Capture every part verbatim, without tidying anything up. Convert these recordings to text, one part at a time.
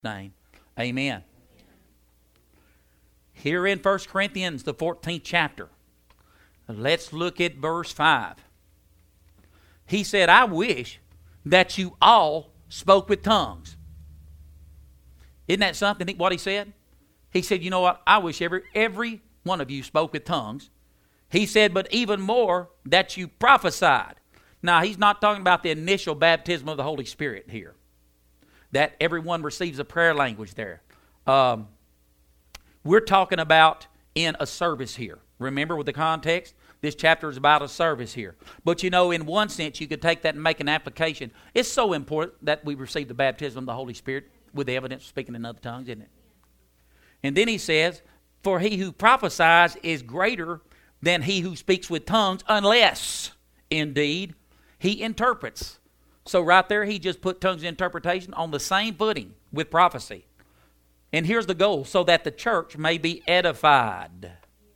name. Amen. Here in First Corinthians, the fourteenth chapter, let's look at verse five. He said, I wish that you all spoke with tongues. Isn't that something, what he said? He said, you know what? I wish every, every one of you spoke with tongues. He said, but even more, that you prophesied. Now, he's not talking about the initial baptism of the Holy Spirit here. That everyone receives a prayer language there. Um, we're talking about in a service here. Remember with the context? This chapter is about a service here. But you know, in one sense, you could take that and make an application. It's so important that we receive the baptism of the Holy Spirit with the evidence of speaking in other tongues, isn't it? And then he says, for he who prophesies is greater than he who speaks with tongues, unless, indeed, he interprets. So right there, he just put tongues interpretation on the same footing with prophecy. And here's the goal, so that the church may be edified.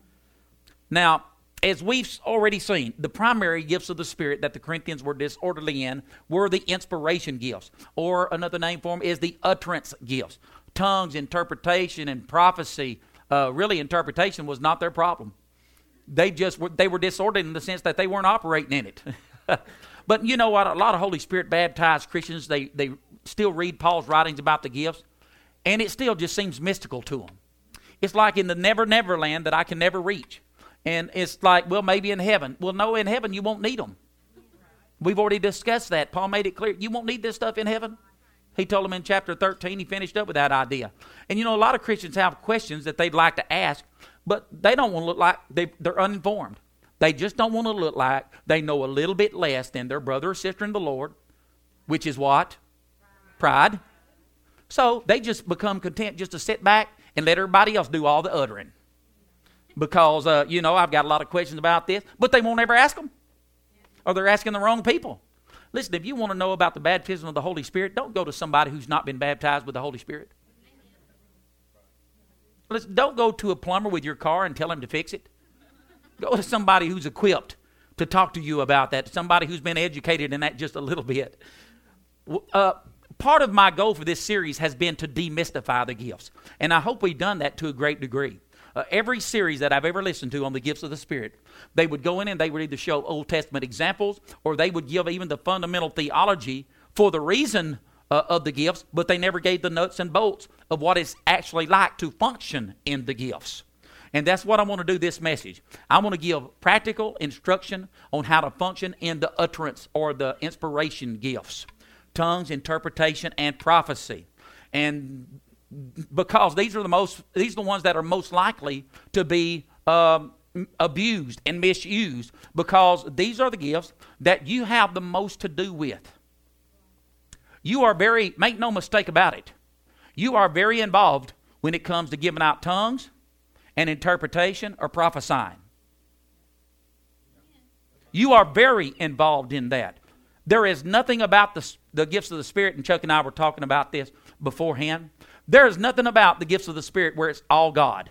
Now, as we've already seen, the primary gifts of the Spirit that the Corinthians were disorderly in were the inspiration gifts, or another name for them is the utterance gifts. Tongues, interpretation, and prophecy. Uh, really, interpretation was not their problem. They just were, they were disordered in the sense that they weren't operating in it. But you know what? A lot of Holy Spirit baptized Christians, they, they still read Paul's writings about the gifts, and it still just seems mystical to them. It's like in the never, never land that I can never reach. And it's like, well, maybe in heaven. Well, no, in heaven you won't need them. We've already discussed that. Paul made it clear. You won't need this stuff in heaven. He told them in chapter thirteen, he finished up with that idea. And you know, a lot of Christians have questions that they'd like to ask, but they don't want to look like they, they're uninformed. They just don't want to look like they know a little bit less than their brother or sister in the Lord, which is what? Pride. So they just become content just to sit back and let everybody else do all the uttering. Because, uh, you know, I've got a lot of questions about this, but they won't ever ask them. Or they're asking the wrong people. Listen, if you want to know about the baptism of the Holy Spirit, don't go to somebody who's not been baptized with the Holy Spirit. Listen, don't go to a plumber with your car and tell him to fix it. Go to somebody who's equipped to talk to you about that, somebody who's been educated in that just a little bit. Uh, part of my goal for this series has been to demystify the gifts, and I hope we've done that to a great degree. Uh, every series that I've ever listened to on the gifts of the Spirit, they would go in and they would either show Old Testament examples, or they would give even the fundamental theology for the reason uh, of the gifts, but they never gave the nuts and bolts of what it's actually like to function in the gifts. And that's what I want to do this message. I want to give practical instruction on how to function in the utterance or the inspiration gifts. Tongues, interpretation, and prophecy. And because these are the most, these are the ones that are most likely to be um, abused and misused, because these are the gifts that you have the most to do with. You are very, make no mistake about it, you are very involved when it comes to giving out tongues and interpretation or prophesying. You are very involved in that. There is nothing about the, the gifts of the Spirit, and Chuck and I were talking about this beforehand. There is nothing about the gifts of the Spirit where it's all God.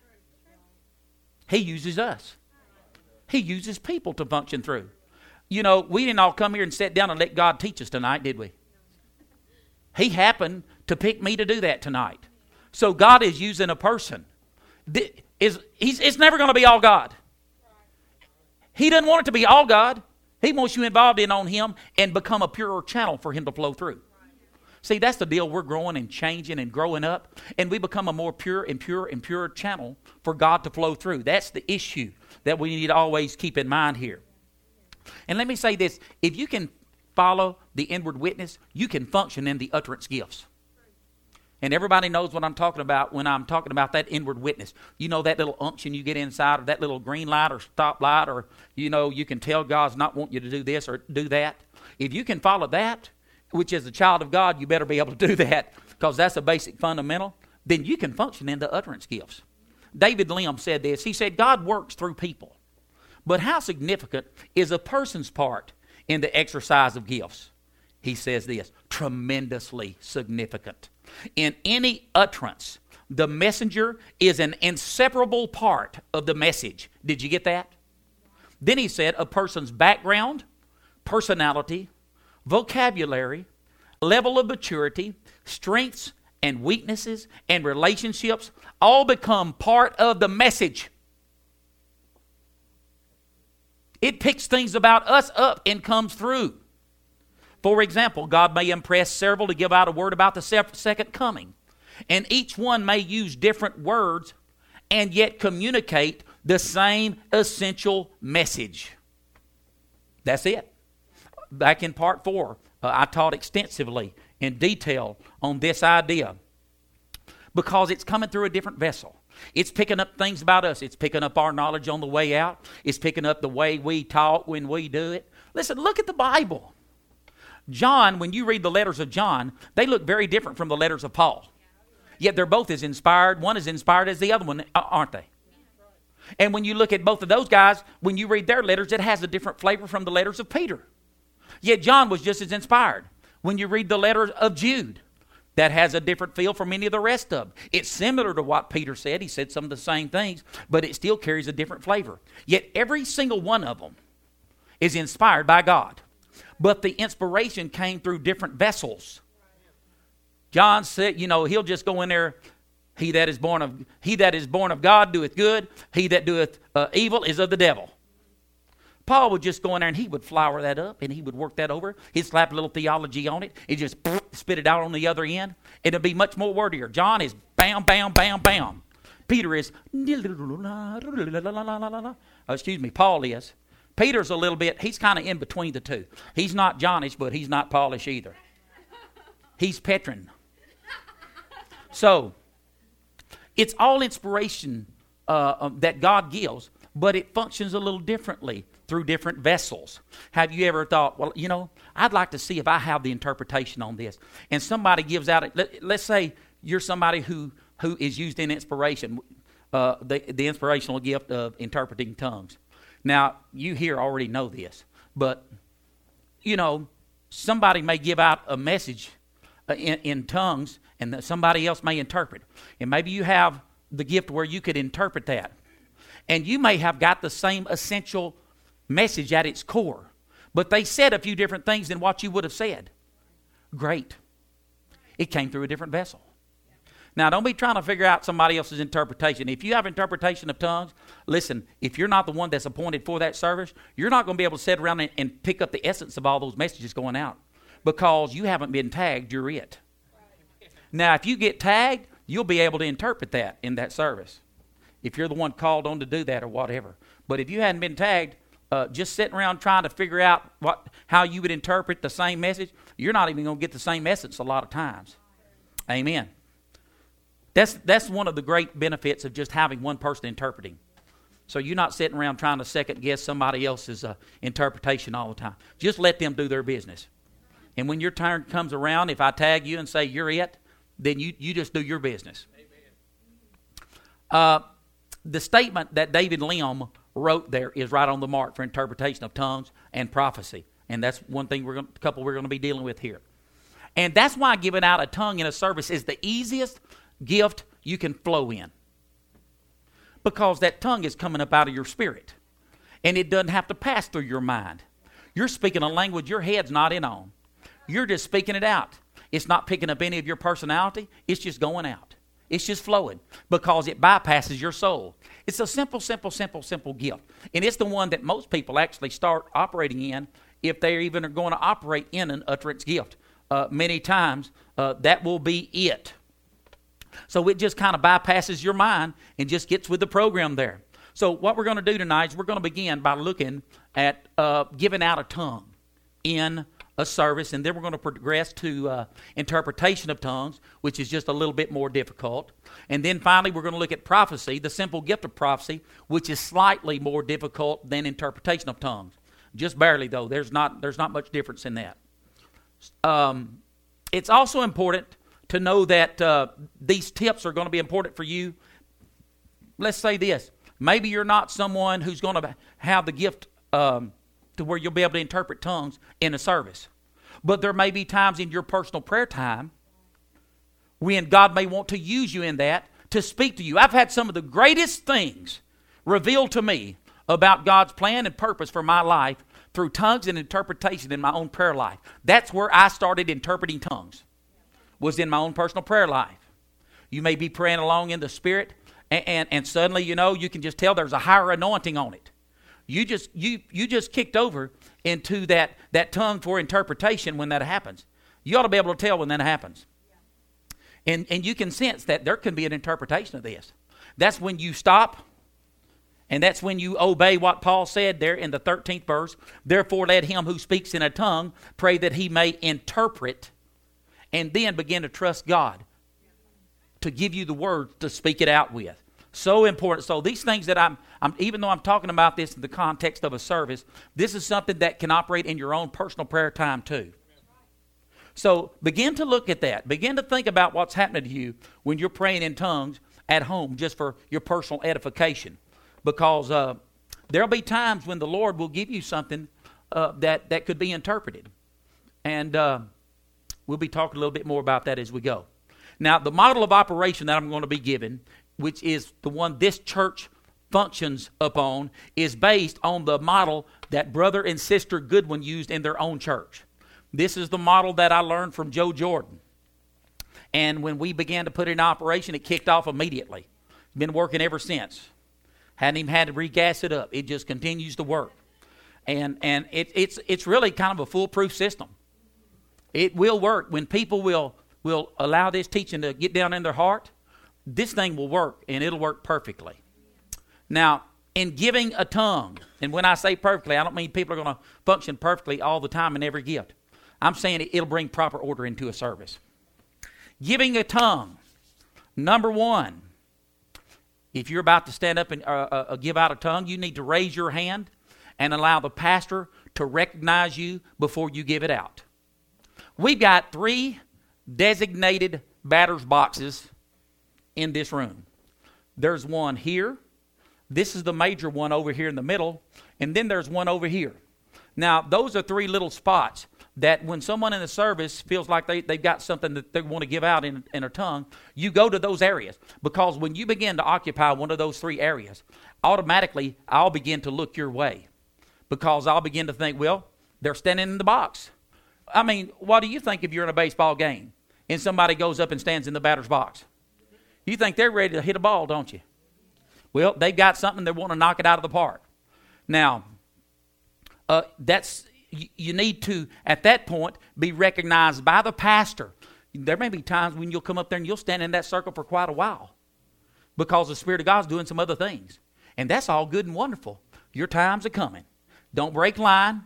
He uses us. He uses people to function through. You know, we didn't all come here and sit down and let God teach us tonight, did we? He happened to pick me to do that tonight. So God is using a person. Is he's, it's never going to be all God. He doesn't want it to be all God. He wants you involved in on Him and become a purer channel for Him to flow through. See, that's the deal. We're growing and changing and growing up, and we become a more pure and pure and pure channel for God to flow through. That's the issue that we need to always keep in mind here. And let me say this. If you can follow the inward witness, you can function in the utterance gifts. And everybody knows what I'm talking about when I'm talking about that inward witness. You know, that little unction you get inside, or that little green light or stop light, or, you know, you can tell God's not wanting you to do this or do that. If you can follow that, which is a child of God, you better be able to do that, because that's a basic fundamental. Then you can function in the utterance gifts. David Lim said this. He said, God works through people. But how significant is a person's part in the exercise of gifts? He says this, tremendously significant. In any utterance, the messenger is an inseparable part of the message. Did you get that? Then he said a person's background, personality, vocabulary, level of maturity, strengths, and weaknesses and relationships all become part of the message. It picks things about us up and comes through. For example, God may impress several to give out a word about the second coming. And each one may use different words and yet communicate the same essential message. That's it. Back in part four, uh, I taught extensively in detail on this idea because it's coming through a different vessel. It's picking up things about us. It's picking up our knowledge on the way out. It's picking up the way we talk when we do it. Listen, look at the Bible. John, when you read the letters of John, they look very different from the letters of Paul. Yet they're both as inspired. One is inspired as the other one, aren't they? And when you look at both of those guys, when you read their letters, it has a different flavor from the letters of Peter. Yet John was just as inspired. When you read the letters of Jude, that has a different feel from any of the rest of them. It's similar to what Peter said. He said some of the same things, but it still carries a different flavor. Yet every single one of them is inspired by God. But the inspiration came through different vessels. John said, you know, he'll just go in there, he that is born of he that is born of God doeth good, he that doeth uh, evil is of the devil. Paul would just go in there and he would flour that up and he would work that over. He'd slap a little theology on it. He'd just spit it out on the other end. It'd be much more wordier. John is bam, bam, bam, bam. Peter is, oh, excuse me, Paul is. Peter's a little bit, he's kind of in between the two. He's not Johnish, but he's not Paulish either. He's Petrin. So, it's all inspiration uh, um, that God gives, but it functions a little differently through different vessels. Have you ever thought, well, you know, I'd like to see if I have the interpretation on this. And somebody gives out, let, let's say you're somebody who, who is used in inspiration, uh, the, the inspirational gift of interpreting tongues. Now, you here already know this, but, you know, somebody may give out a message uh, in, in tongues and that somebody else may interpret. And maybe you have the gift where you could interpret that. And you may have got the same essential message at its core, but they said a few different things than what you would have said. Great. It came through a different vessel. Now, don't be trying to figure out somebody else's interpretation. If you have interpretation of tongues, listen, if you're not the one that's appointed for that service, you're not going to be able to sit around and, and pick up the essence of all those messages going out because you haven't been tagged, you're it. Now, if you get tagged, you'll be able to interpret that in that service if you're the one called on to do that or whatever. But if you hadn't been tagged, uh, just sitting around trying to figure out what how you would interpret the same message, you're not even going to get the same essence a lot of times. Amen. That's that's one of the great benefits of just having one person interpreting. So you're not sitting around trying to second guess somebody else's uh, interpretation all the time. Just let them do their business. And when your turn comes around, if I tag you and say you're it, then you, you just do your business. Uh, the statement that David Lim wrote there is right on the mark for interpretation of tongues and prophecy. And that's one thing we're going, a couple we're going to be dealing with here. And that's why giving out a tongue in a service is the easiest gift you can flow in, because that tongue is coming up out of your spirit and it doesn't have to pass through your mind. You're speaking a language your head's not in on. You're just speaking it out. It's not picking up any of your personality. It's just going out. It's just flowing because it bypasses your soul. It's a simple, simple, simple, simple gift, and it's the one that most people actually start operating in if they even are going to operate in an utterance gift. Uh, many times uh, that will be it. So it just kind of bypasses your mind and just gets with the program there. So what we're going to do tonight is we're going to begin by looking at uh, giving out a tongue in a service, and then we're going to progress to uh, interpretation of tongues, which is just a little bit more difficult. And then finally we're going to look at prophecy, the simple gift of prophecy, which is slightly more difficult than interpretation of tongues. Just barely, though. There's not, there's not much difference in that. Um, it's also important to know that uh, these tips are going to be important for you. Let's say this. Maybe you're not someone who's going to have the gift um, to where you'll be able to interpret tongues in a service. But there may be times in your personal prayer time when God may want to use you in that to speak to you. I've had some of the greatest things revealed to me about God's plan and purpose for my life through tongues and interpretation in my own prayer life. That's where I started interpreting tongues. was in my own personal prayer life. You may be praying along in the Spirit, and, and, and suddenly, you know, you can just tell there's a higher anointing on it. You just you you just kicked over into that, that tongue for interpretation when that happens. You ought to be able to tell when that happens. And, and you can sense that there can be an interpretation of this. That's when you stop, and that's when you obey what Paul said there in the thirteenth verse. Therefore let him who speaks in a tongue pray that he may interpret, and then begin to trust God to give you the words to speak it out with. So important. So these things that I'm, I'm, even though I'm talking about this in the context of a service, this is something that can operate in your own personal prayer time too. So begin to look at that. Begin to think about what's happening to you when you're praying in tongues at home just for your personal edification. Because uh, there'll be times when the Lord will give you something uh, that, that could be interpreted. And uh, we'll be talking a little bit more about that as we go. Now, the model of operation that I'm going to be given, which is the one this church functions upon, is based on the model that Brother and Sister Goodwin used in their own church. This is the model that I learned from Joe Jordan. And when we began to put it in operation, it kicked off immediately. Been working ever since. Hadn't even had to regas it up. It just continues to work. And and it, it's it's really kind of a foolproof system. It will work. When people will, will allow this teaching to get down in their heart, this thing will work, and it'll work perfectly. Now, in giving a tongue, and when I say perfectly, I don't mean people are going to function perfectly all the time in every gift. I'm saying it, it'll bring proper order into a service. Giving a tongue, number one, if you're about to stand up and uh, uh, give out a tongue, you need to raise your hand and allow the pastor to recognize you before you give it out. We've got three designated batter's boxes in this room. There's one here. This is the major one over here in the middle. And then there's one over here. Now, those are three little spots that when someone in the service feels like they, they've got something that they want to give out in, in a tongue, you go to those areas. Because when you begin to occupy one of those three areas, automatically I'll begin to look your way. Because I'll begin to think, well, they're standing in the box. I mean, what do you think if you're in a baseball game and somebody goes up and stands in the batter's box? You think they're ready to hit a ball, don't you? Well, they've got something they want to knock it out of the park. Now, uh, that's you, you need to, at that point, be recognized by the pastor. There may be times when you'll come up there and you'll stand in that circle for quite a while because the Spirit of God's doing some other things. And that's all good and wonderful. Your times are coming. Don't break line.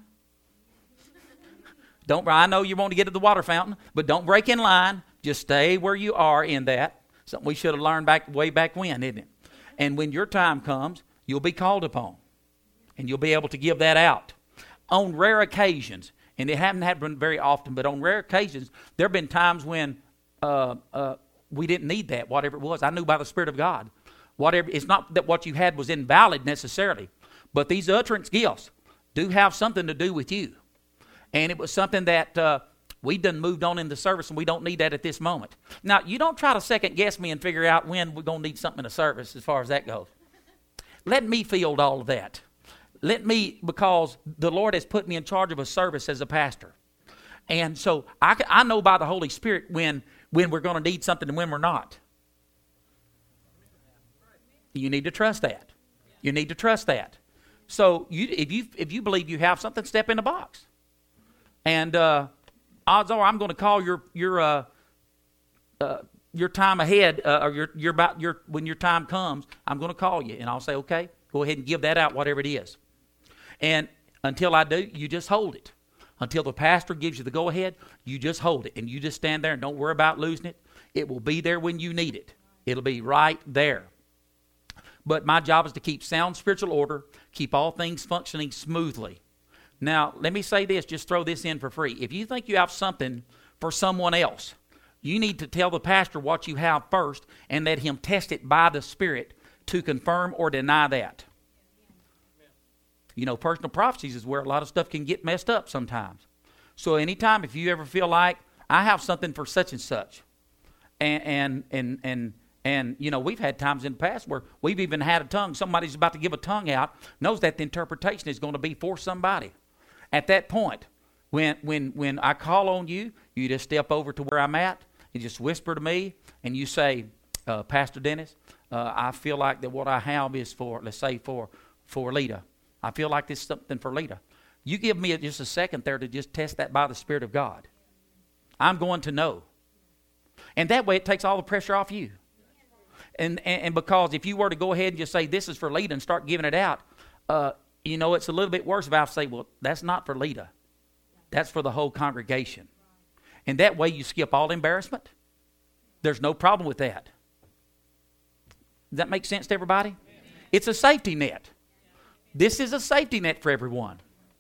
Don't. I know you want to get to the water fountain, but don't break in line. Just stay where you are in that. Something we should have learned back way back when, isn't it? And when your time comes, you'll be called upon. And you'll be able to give that out. On rare occasions, and it hasn't happened very often, but on rare occasions, there have been times when uh, uh, we didn't need that, whatever it was. I knew by the Spirit of God. Whatever. It's not that what you had was invalid necessarily, but these utterance gifts do have something to do with you. And it was something that uh, we done moved on in the service, and we don't need that at this moment. Now, you don't try to second guess me and figure out when we're going to need something in a service as far as that goes. Let me field all of that. Let me, because the Lord has put me in charge of a service as a pastor. And so I, I know by the Holy Spirit when, when we're going to need something and when we're not. You need to trust that. You need to trust that. So you, if you if you believe you have something, step in the box. And uh, odds are I'm going to call your your uh, uh, your time ahead, uh, or your your about your when your time comes. I'm going to call you, and I'll say, okay, go ahead and give that out, whatever it is. And until I do, you just hold it. Until the pastor gives you the go ahead, you just hold it, and you just stand there and don't worry about losing it. It will be there when you need it. It'll be right there. But my job is to keep sound spiritual order, keep all things functioning smoothly. Now, let me say this, just throw this in for free. If you think you have something for someone else, you need to tell the pastor what you have first and let him test it by the Spirit to confirm or deny that. You know, personal prophecies is where a lot of stuff can get messed up sometimes. So anytime if you ever feel like, I have something for such and such, and and and and And, you know, we've had times in the past where we've even had a tongue. Somebody's about to give a tongue out, knows that the interpretation is going to be for somebody. At that point, when when when I call on you, you just step over to where I'm at, you just whisper to me, and you say, uh, Pastor Dennis, uh, I feel like that what I have is for, let's say, for, for Lita. I feel like this is something for Lita. You give me just a second there to just test that by the Spirit of God. I'm going to know. And that way it takes all the pressure off you. And, and, and because if you were to go ahead and just say, this is for Lita, and start giving it out, uh, you know, it's a little bit worse if I say, well, that's not for Lita. That's for the whole congregation. And that way you skip all embarrassment. There's no problem with that. Does that make sense to everybody? It's a safety net. This is a safety net for everyone.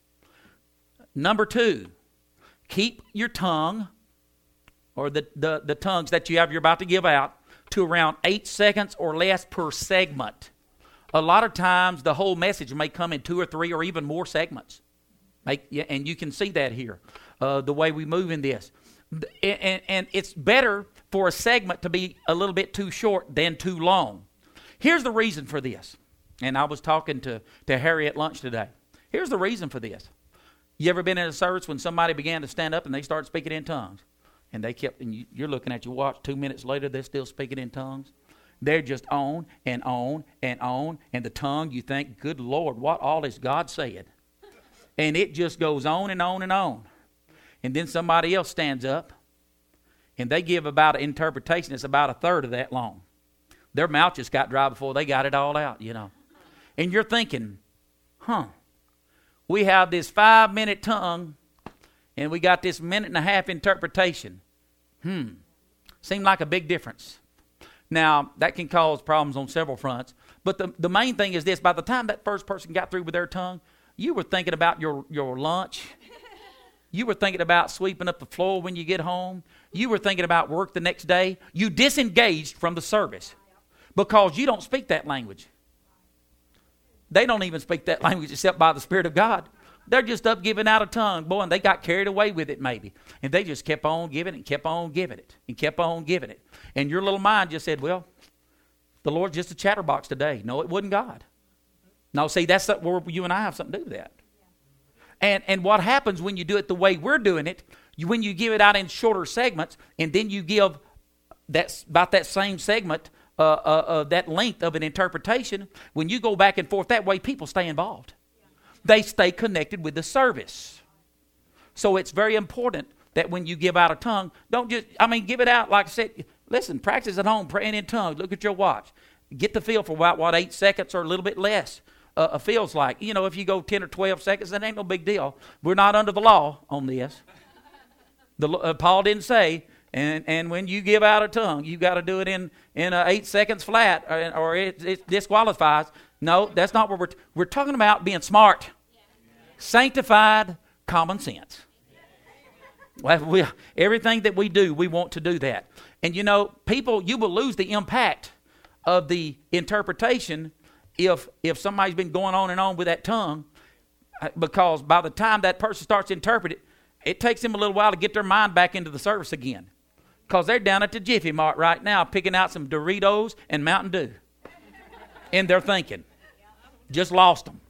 Number two, keep your tongue, or the, the, the tongues that you have you're about to give out, to around eight seconds or less per segment. A lot of times the whole message may come in two or three or even more segments. Make, and you can see that here, uh, the way we move in this. And, and it's better for a segment to be a little bit too short than too long. Here's the reason for this. And I was talking to, to Harry at lunch today. Here's the reason for this. You ever been in a service when somebody began to stand up and they started speaking in tongues? And they kept, and you, you're looking at your watch, two minutes later, they're still speaking in tongues. They're just on and on and on. And the tongue, you think, good Lord, what all is God saying? And it just goes on and on and on. And then somebody else stands up and they give about an interpretation that's about a third of that long. Their mouth just got dry before they got it all out, you know. And you're thinking, huh, we have this five-minute tongue and we got this minute and a half interpretation. Hmm, seemed like a big difference. Now, that can cause problems on several fronts. But the, the main thing is this. By the time that first person got through with their tongue, you were thinking about your, your lunch. You were thinking about sweeping up the floor when you get home. You were thinking about work the next day. You disengaged from the service because you don't speak that language. They don't even speak that language except by the Spirit of God. They're just up giving out a tongue, boy, and they got carried away with it maybe. And they just kept on giving it and kept on giving it and kept on giving it. And your little mind just said, well, the Lord's just a chatterbox today. No, it wasn't God. No, see, that's where you and I have something to do with that. And and what happens when you do it the way we're doing it, you, when you give it out in shorter segments, and then you give that, about that same segment, uh, uh, uh, that length of an interpretation, when you go back and forth that way, people stay involved. They stay connected with the service. So it's very important that when you give out a tongue, don't just, I mean, give it out like I said. Listen, practice at home, praying in tongues. Look at your watch. Get the feel for about, what, eight seconds or a little bit less uh, feels like. You know, if you go ten or twelve seconds, that ain't no big deal. We're not under the law on this. The, uh, Paul didn't say, and, and when you give out a tongue, you got to do it in, in uh, eight seconds flat or, or it, it disqualifies. No, that's not what we're, t- we're talking about being smart. Sanctified common sense. Well, we, everything that we do, we want to do that. And you know, people, you will lose the impact of the interpretation if if somebody's been going on and on with that tongue, because by the time that person starts to interpret it, it takes them a little while to get their mind back into the service again. Because they're down at the Jiffy Mart right now picking out some Doritos and Mountain Dew. And they're thinking. Just lost them.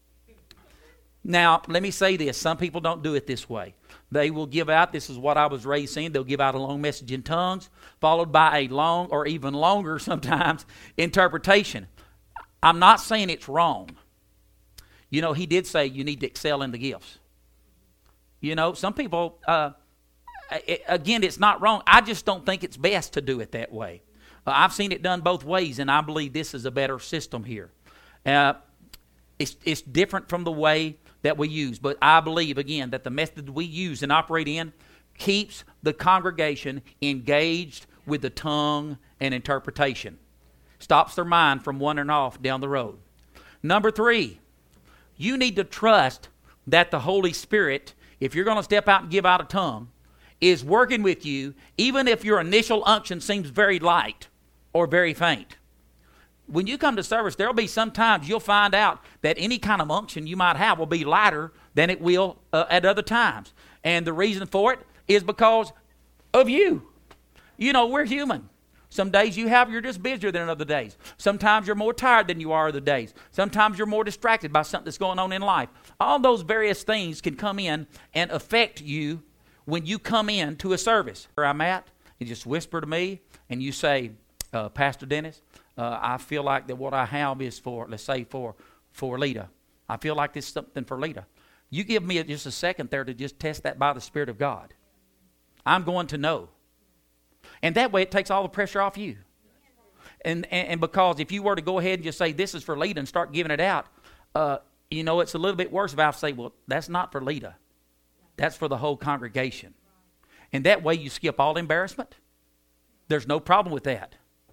Now, let me say this. Some people don't do it this way. They will give out, this is what I was raised seeing, they'll give out a long message in tongues, followed by a long or even longer sometimes interpretation. I'm not saying it's wrong. You know, he did say you need to excel in the gifts. You know, some people, uh, it, again, it's not wrong. I just don't think it's best to do it that way. Uh, I've seen it done both ways, and I believe this is a better system here. Uh, it's, it's different from the way that we use. But I believe, again, that the method we use and operate in keeps the congregation engaged with the tongue and interpretation. Stops their mind from wandering off down the road. Number three, you need to trust that the Holy Spirit, if you're going to step out and give out a tongue, is working with you, even if your initial unction seems very light or very faint. When you come to service, there'll be some times you'll find out that any kind of unction you might have will be lighter than it will uh, at other times. And the reason for it is because of you. You know, we're human. Some days you have, you're just busier than other days. Sometimes you're more tired than you are other days. Sometimes you're more distracted by something that's going on in life. All those various things can come in and affect you when you come in to a service. Where I'm at, you just whisper to me, and you say, uh, Pastor Dennis, uh, I feel like that what I have is for, let's say, for, for Lita. I feel like this is something for Lita. You give me just a second there to just test that by the Spirit of God. I'm going to know. And that way it takes all the pressure off you. And, and, and because if you were to go ahead and just say, this is for Lita, and start giving it out, uh, you know, it's a little bit worse if I say, well, that's not for Lita. That's for the whole congregation. And that way you skip all embarrassment. There's no problem with that.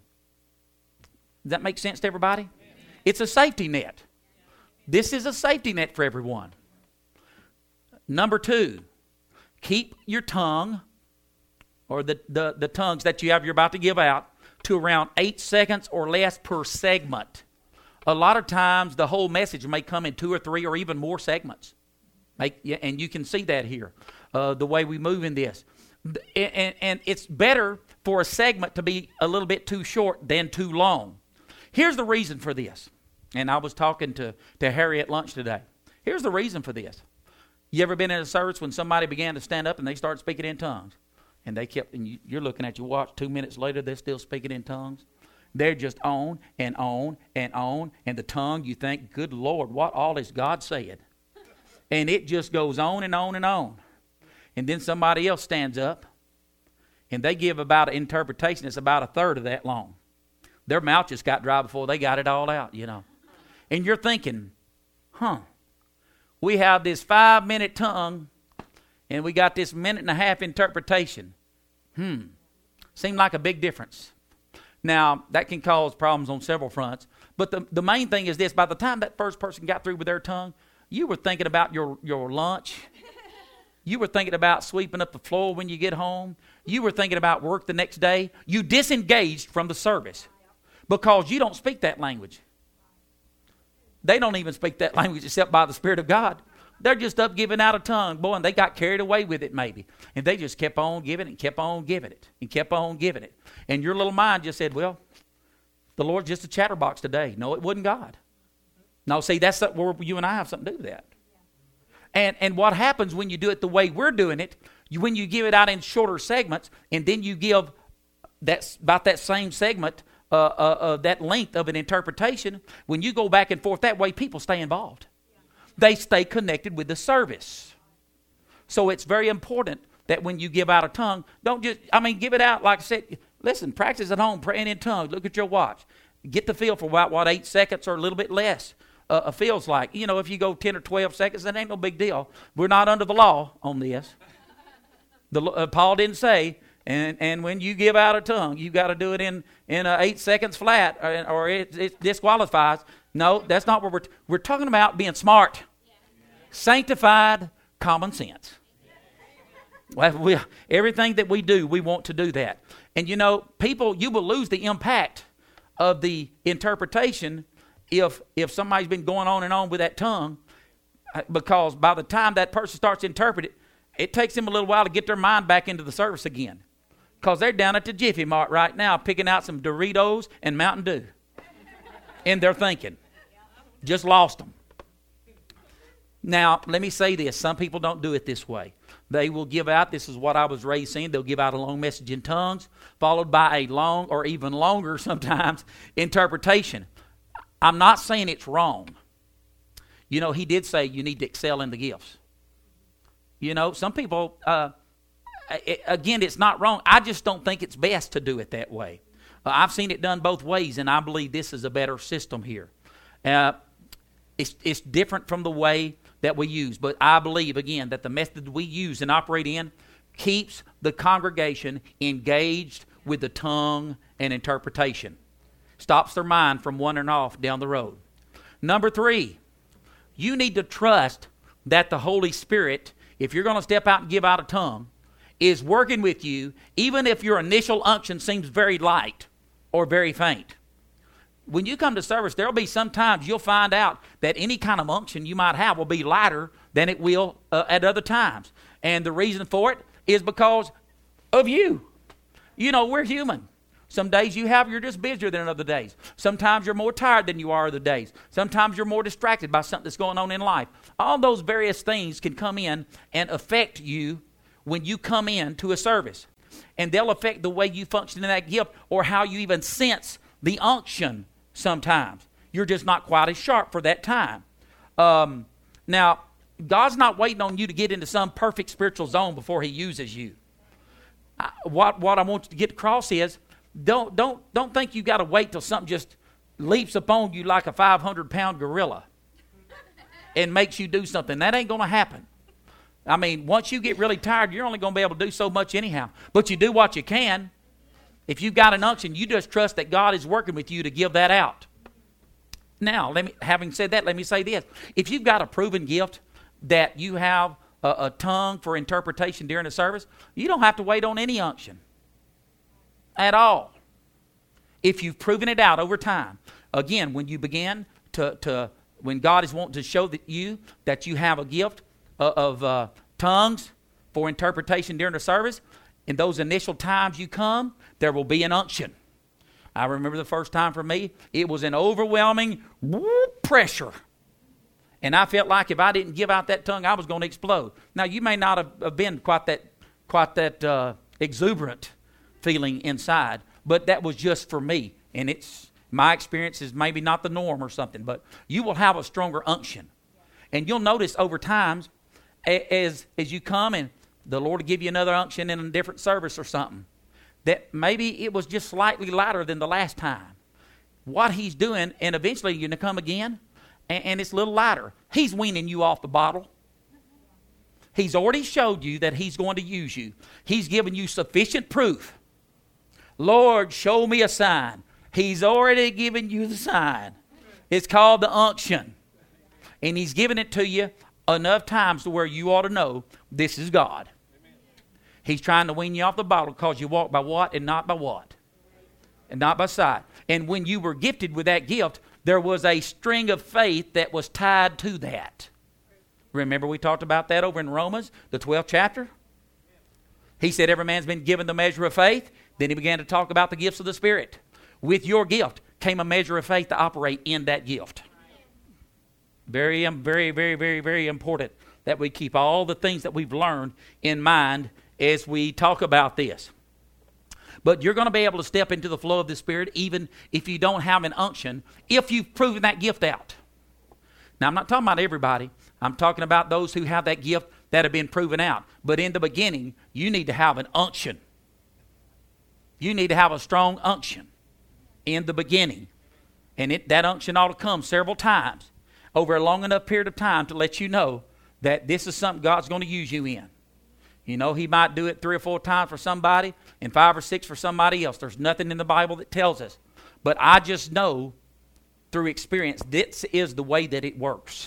Does that make sense to everybody? It's a safety net. This is a safety net for everyone. Number two, keep your tongue, or the, the, the tongues that you have you're about to give out, to around eight seconds or less per segment. A lot of times the whole message may come in two or three or even more segments. Make, and you can see that here, uh, the way we move in this. And, and it's better for a segment to be a little bit too short than too long. Here's the reason for this. And I was talking to, to Harry at lunch today. Here's the reason for this. You ever been in a service when somebody began to stand up and they started speaking in tongues? And they kept, and you, you're looking at your watch, two minutes later, they're still speaking in tongues. They're just on and on and on. And the tongue, you think, good Lord, what all is God saying? And it just goes on and on and on. And then somebody else stands up and they give about an interpretation that's about a third of that long. Their mouth just got dry before they got it all out, you know. And you're thinking, huh, we have this five-minute tongue and we got this minute and a half interpretation. Hmm, seemed like a big difference. Now, that can cause problems on several fronts. But the, the main thing is this. By the time that first person got through with their tongue, you were thinking about your, your lunch. You were thinking about sweeping up the floor when you get home. You were thinking about work the next day. You disengaged from the service because you don't speak that language. They don't even speak that language except by the Spirit of God. They're just up giving out a tongue. Boy, and they got carried away with it maybe. And they just kept on giving it and kept on giving it and kept on giving it. And your little mind just said, well, the Lord's just a chatterbox today. No, it wasn't God. No, see, that's where you and I have something to do with that. And and what happens when you do it the way we're doing it, you, when you give it out in shorter segments, and then you give that, about that same segment, uh, uh, uh, that length of an interpretation, when you go back and forth that way, people stay involved. They stay connected with the service. So it's very important that when you give out a tongue, don't just, I mean, give it out like I said. Listen, practice at home, praying in tongues. Look at your watch. Get the feel for what, what eight seconds or a little bit less uh, feels like. You know, if you go ten or twelve seconds, that ain't no big deal. We're not under the law on this. The, uh, Paul didn't say, and, and when you give out a tongue, you got to do it in, in uh, eight seconds flat or, or it, it disqualifies. No, that's not what we're, t- we're talking about being smart. Yeah. Sanctified common sense. Well, we, everything that we do, we want to do that. And you know, people, you will lose the impact of the interpretation if if somebody's been going on and on with that tongue, because by the time that person starts to interpret it, it takes them a little while to get their mind back into the service again. Because they're down at the Jiffy Mart right now picking out some Doritos and Mountain Dew in their thinking. Just lost them. Now, let me say this. Some people don't do it this way. They will give out, this is what I was raised seeing, they'll give out a long message in tongues, followed by a long or even longer sometimes interpretation. I'm not saying it's wrong. You know, he did say you need to excel in the gifts. You know, some people, uh, it, again, it's not wrong. I just don't think it's best to do it that way. Uh, I've seen it done both ways, and I believe this is a better system here. Uh, it's, it's different from the way that we use. But I believe, again, that the method we use and operate in keeps the congregation engaged with the tongue and interpretation. Stops their mind from wandering off down the road. Number three, you need to trust that the Holy Spirit, if you're going to step out and give out a tongue, is working with you, even if your initial unction seems very light or very faint. When you come to service, there will be some times you'll find out that any kind of unction you might have will be lighter than it will uh, at other times. And the reason for it is because of you. You know, we're human. Some days you have, you're just busier than other days. Sometimes you're more tired than you are other days. Sometimes you're more distracted by something that's going on in life. All those various things can come in and affect you when you come in to a service. and they'll affect the way you function in that gift or how you even sense the unction sometimes. You're just not quite as sharp for that time. Um, now, God's not waiting on you to get into some perfect spiritual zone before he uses you. I, what, what I want you to get across is, don't, don't, don't think you got to wait till something just leaps upon you like a five hundred pound gorilla and makes you do something. That ain't going to happen. I mean, once you get really tired, you're only going to be able to do so much anyhow. But you do what you can. If you've got an unction, you just trust that God is working with you to give that out. Now, let me, having said that, let me say this. If you've got a proven gift that you have a, a tongue for interpretation during the service, you don't have to wait on any unction at all. If you've proven it out over time. Again, when you begin to, to when God is wanting to show that you that you have a gift of, of uh, tongues for interpretation during the service, in those initial times you come, there will be an unction. I remember the first time for me, it was an overwhelming whoop, pressure. And I felt like if I didn't give out that tongue, I was going to explode. Now, you may not have, have been quite that, quite that uh, exuberant feeling inside, but that was just for me. And it's my experience is maybe not the norm or something, but you will have a stronger unction. And you'll notice over times, as, as you come and the Lord will give you another unction in a different service or something, that maybe it was just slightly lighter than the last time. What he's doing, and eventually you're going to come again, and, and it's a little lighter. He's weaning you off the bottle. He's already showed you that he's going to use you. He's given you sufficient proof. Lord, show me a sign. He's already given you the sign. It's called the unction. And he's given it to you enough times to where you ought to know this is God. He's trying to wean you off the bottle because you walk by what and not by what. And not by sight. And when you were gifted with that gift, there was a string of faith that was tied to that. Remember we talked about that over in Romans, the twelfth chapter? He said every man's been given the measure of faith. Then he began to talk about the gifts of the Spirit. With your gift came a measure of faith to operate in that gift. Very, very, very, very, very important that we keep all the things that we've learned in mind as we talk about this. But you're going to be able to step into the flow of the Spirit even if you don't have an unction, if you've proven that gift out. Now, I'm not talking about everybody. I'm talking about those who have that gift that have been proven out. But in the beginning, you need to have an unction. You need to have a strong unction in the beginning. And it, that unction ought to come several times over a long enough period of time to let you know that this is something God's going to use you in. You know, he might do it three or four times for somebody and five or six for somebody else. There's nothing in the Bible that tells us. But I just know through experience this is the way that it works.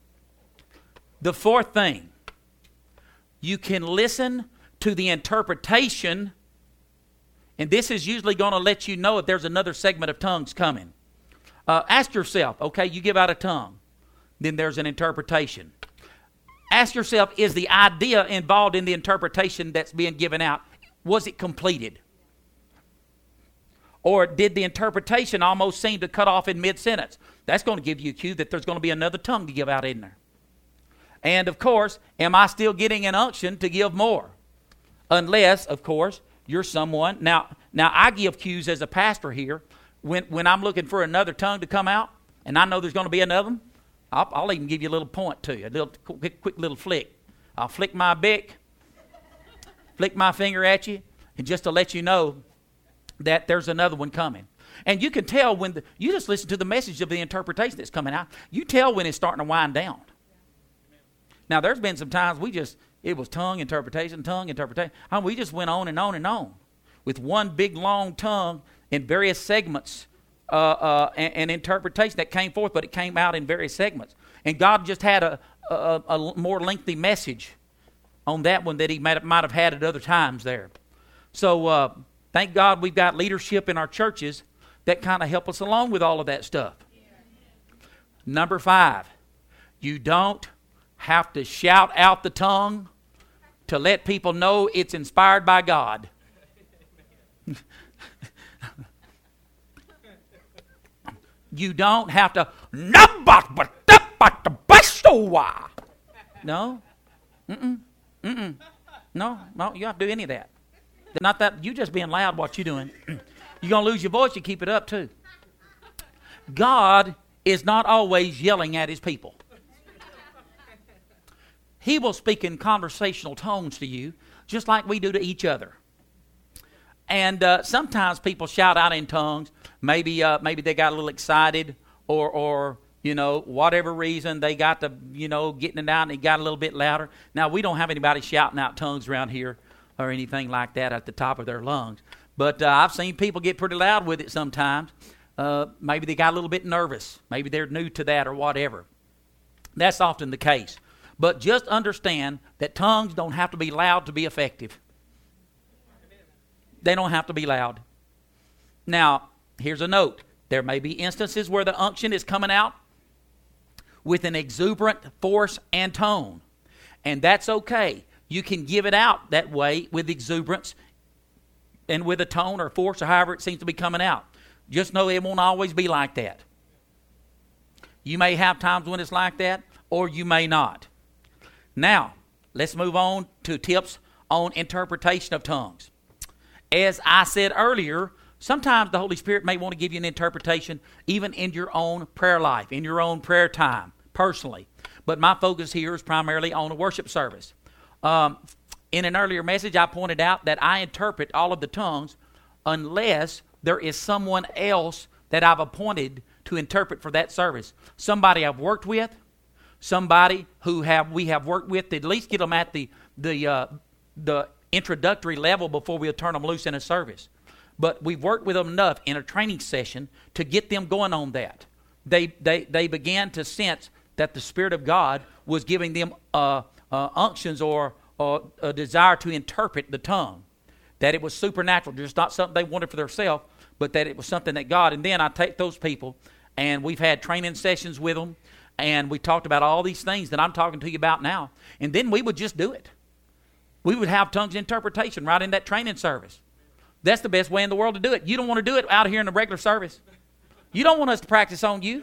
The fourth thing, you can listen to the interpretation, and this is usually going to let you know if there's another segment of tongues coming. Uh, ask yourself, okay, you give out a tongue, then there's an interpretation. Ask yourself, is the idea involved in the interpretation that's being given out, was it completed? Or did the interpretation almost seem to cut off in mid-sentence? That's going to give you a cue that there's going to be another tongue to give out in there. And, of course, am I still getting an unction to give more? Unless, of course, you're someone. Now, now I give cues as a pastor here. When, when I'm looking for another tongue to come out, and I know there's going to be another one, I'll, I'll even give you a little point to you, a little quick, quick little flick. I'll flick my bick, flick my finger at you, and just to let you know that there's another one coming. And you can tell when the, you just listen to the message of the interpretation that's coming out. You tell when it's starting to wind down. Now, there's been some times we just, it was tongue interpretation, tongue interpretation. I mean, we just went on and on and on with one big long tongue in various segments uh, uh, and, and interpretation that came forth, but it came out in various segments. And God just had a, a, a more lengthy message on that one that he might have, might have had at other times there. So uh, thank God we've got leadership in our churches that kind of help us along with all of that stuff. Number five, you don't have to shout out the tongue to let people know it's inspired by God. You don't have to no. Mm-mm. Mm-mm. No, no, you don't have to do any of that. Not that, you just being loud, what you doing. You're going to lose your voice, you keep it up too. God is not always yelling at his people. He will speak in conversational tones to you, just like we do to each other. And uh, sometimes people shout out in tongues. Maybe uh, maybe they got a little excited, or, or you know, whatever reason, they got to, you know, getting it out and it got a little bit louder. Now, we don't have anybody shouting out tongues around here or anything like that at the top of their lungs. But uh, I've seen people get pretty loud with it sometimes. Uh, maybe they got a little bit nervous. Maybe they're new to that or whatever. That's often the case. But just understand that tongues don't have to be loud to be effective. They don't have to be loud. Now, here's a note. There may be instances where the unction is coming out with an exuberant force and tone. And that's okay. You can give it out that way with exuberance and with a tone or force or however it seems to be coming out. Just know it won't always be like that. You may have times when it's like that, or you may not. Now, let's move on to tips on interpretation of tongues. As I said earlier, sometimes the Holy Spirit may want to give you an interpretation even in your own prayer life, in your own prayer time, personally. But my focus here is primarily on a worship service. Um, in an earlier message, I pointed out that I interpret all of the tongues unless there is someone else that I've appointed to interpret for that service. Somebody I've worked with, somebody who have we have worked with to at least get them at the the uh, the introductory level before we'll turn them loose in a service. But we've worked with them enough in a training session to get them going on that. They they they began to sense that the Spirit of God was giving them uh, uh, unctions or, or a desire to interpret the tongue. That it was supernatural, just not something they wanted for themselves, but that it was something that God. And then I take those people, and we've had training sessions with them, and we talked about all these things that I'm talking to you about now. And then we would just do it. We would have tongues interpretation right in that training service. That's the best way in the world to do it. You don't want to do it out here in the regular service. You don't want us to practice on you.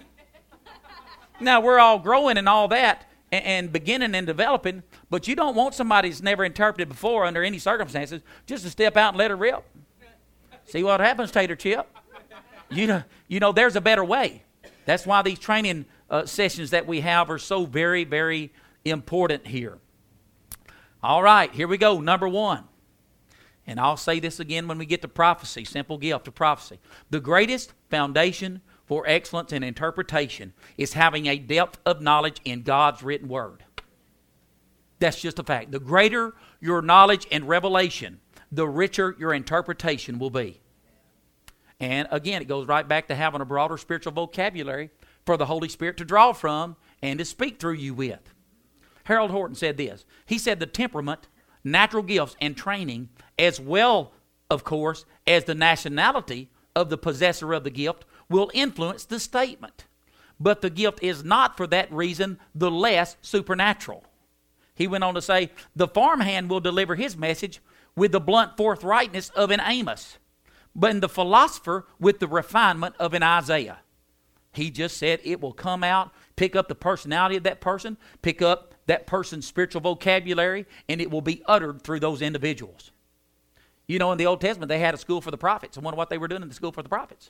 Now, we're all growing and all that, and, and beginning and developing, but you don't want somebody that's never interpreted before under any circumstances just to step out and let her rip. See what happens, Tater Chip? You know, you know, there's a better way. That's why these training uh, sessions that we have are so very, very important here. All right, here we go. Number one. And I'll say this again when we get to prophecy, simple gift of prophecy. The greatest foundation for excellence in interpretation is having a depth of knowledge in God's written word. That's just a fact. The greater your knowledge and revelation, the richer your interpretation will be. And again, it goes right back to having a broader spiritual vocabulary for the Holy Spirit to draw from and to speak through you with. Harold Horton said this. He said the temperament, natural gifts, and training, as well, of course, as the nationality of the possessor of the gift, will influence the statement. But the gift is not for that reason the less supernatural. He went on to say, the farmhand will deliver his message with the blunt forthrightness of an Amos, but the philosopher with the refinement of an Isaiah. He just said it will come out, pick up the personality of that person, pick up that person's spiritual vocabulary, and it will be uttered through those individuals. You know, in the Old Testament, they had a school for the prophets. I wonder what they were doing in the school for the prophets.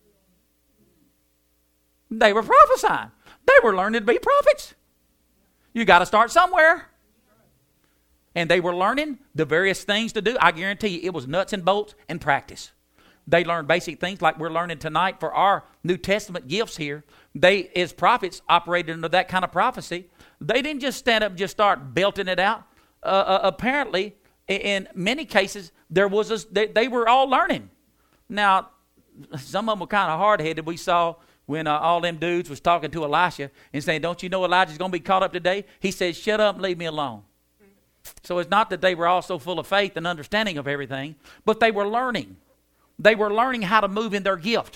They were prophesying. They were learning to be prophets. You got to start somewhere. And they were learning the various things to do. I guarantee you, it was nuts and bolts and practice. They learned basic things like we're learning tonight for our New Testament gifts here. They, as prophets, operated under that kind of prophecy. They didn't just stand up and just start belting it out. Uh, uh, apparently, in many cases, there was a, they, they were all learning. Now, some of them were kind of hard-headed. We saw when uh, all them dudes was talking to Elisha and saying, don't you know Elijah's going to be caught up today? He said, shut up and leave me alone. So it's not that they were all so full of faith and understanding of everything, but they were learning. They were learning how to move in their gift.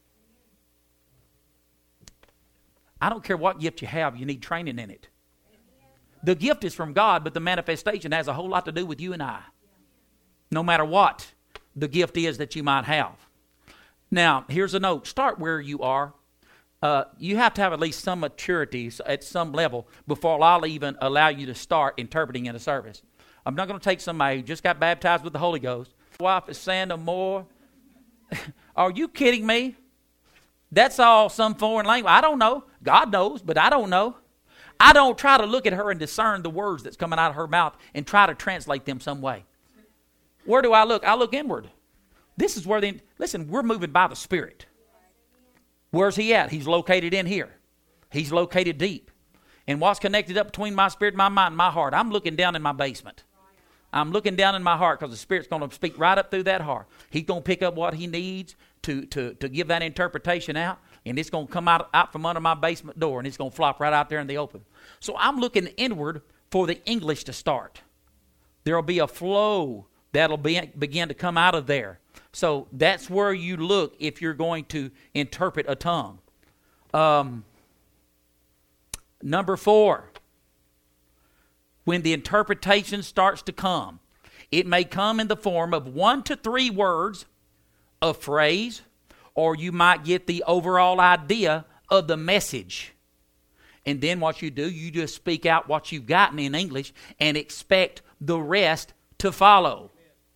I don't care what gift you have, you need training in it. The gift is from God, but the manifestation has a whole lot to do with you and I. No matter what the gift is that you might have. Now, here's a note. Start where you are. Uh, you have to have at least some maturity at some level before I'll even allow you to start interpreting in a service. I'm not going to take somebody who just got baptized with the Holy Ghost wife is saying no more. Are you kidding me? That's all some foreign language. I don't know. God knows, but I don't know. I don't try to look at her and discern the words that's coming out of her mouth and try to translate them some way. Where do I look? I look inward. This is where the, listen, we're moving by the Spirit. Where's he at? He's located in here. He's located deep. And what's connected up between my spirit, my mind, and my heart? I'm looking down in my basement. I'm looking down in my heart because the Spirit's going to speak right up through that heart. He's going to pick up what he needs to, to, to give that interpretation out. And it's going to come out, out from under my basement door. And it's going to flop right out there in the open. So I'm looking inward for the English to start. There will be a flow that'll be, begin to come out of there. So that's where you look if you're going to interpret a tongue. Um, number four, when the interpretation starts to come, it may come in the form of one to three words, a phrase, or you might get the overall idea of the message. And then what you do, you just speak out what you've gotten in English and expect the rest to follow.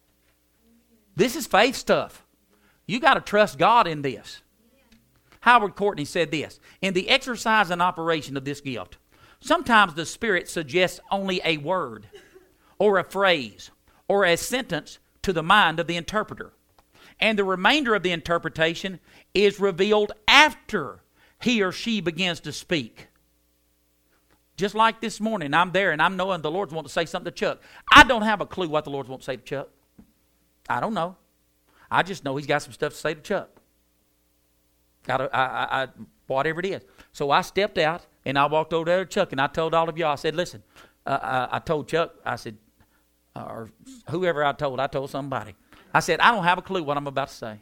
This is faith stuff. You got to trust God in this. Howard Courtney said this: in the exercise and operation of this gift, sometimes the Spirit suggests only a word or a phrase or a sentence to the mind of the interpreter. And the remainder of the interpretation is revealed after he or she begins to speak. Just like this morning, I'm there and I'm knowing the Lord's wanting to say something to Chuck. I don't have a clue what the Lord's wanting to say to Chuck. I don't know. I just know he's got some stuff to say to Chuck. Got I, I, I, whatever it is. So I stepped out and I walked over there to Chuck and I told all of y'all, I said, listen, uh, I, I told Chuck, I said, or whoever I told, I told somebody. I said, I don't have a clue what I'm about to say.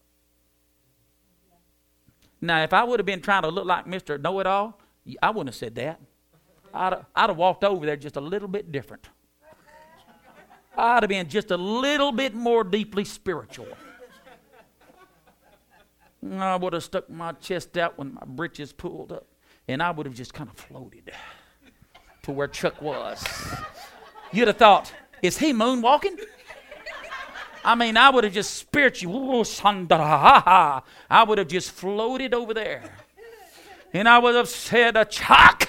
Now, if I would have been trying to look like Mister Know-It-All, I wouldn't have said that. I'd have, I'd have walked over there just a little bit different. I'd have been just a little bit more deeply spiritual. I would have stuck my chest out when my britches pulled up, and I would have just kind of floated to where Chuck was. You'd have thought, is he moonwalking? I mean, I would have just spiritual. I would have just floated over there. And I would have said, a Chuck.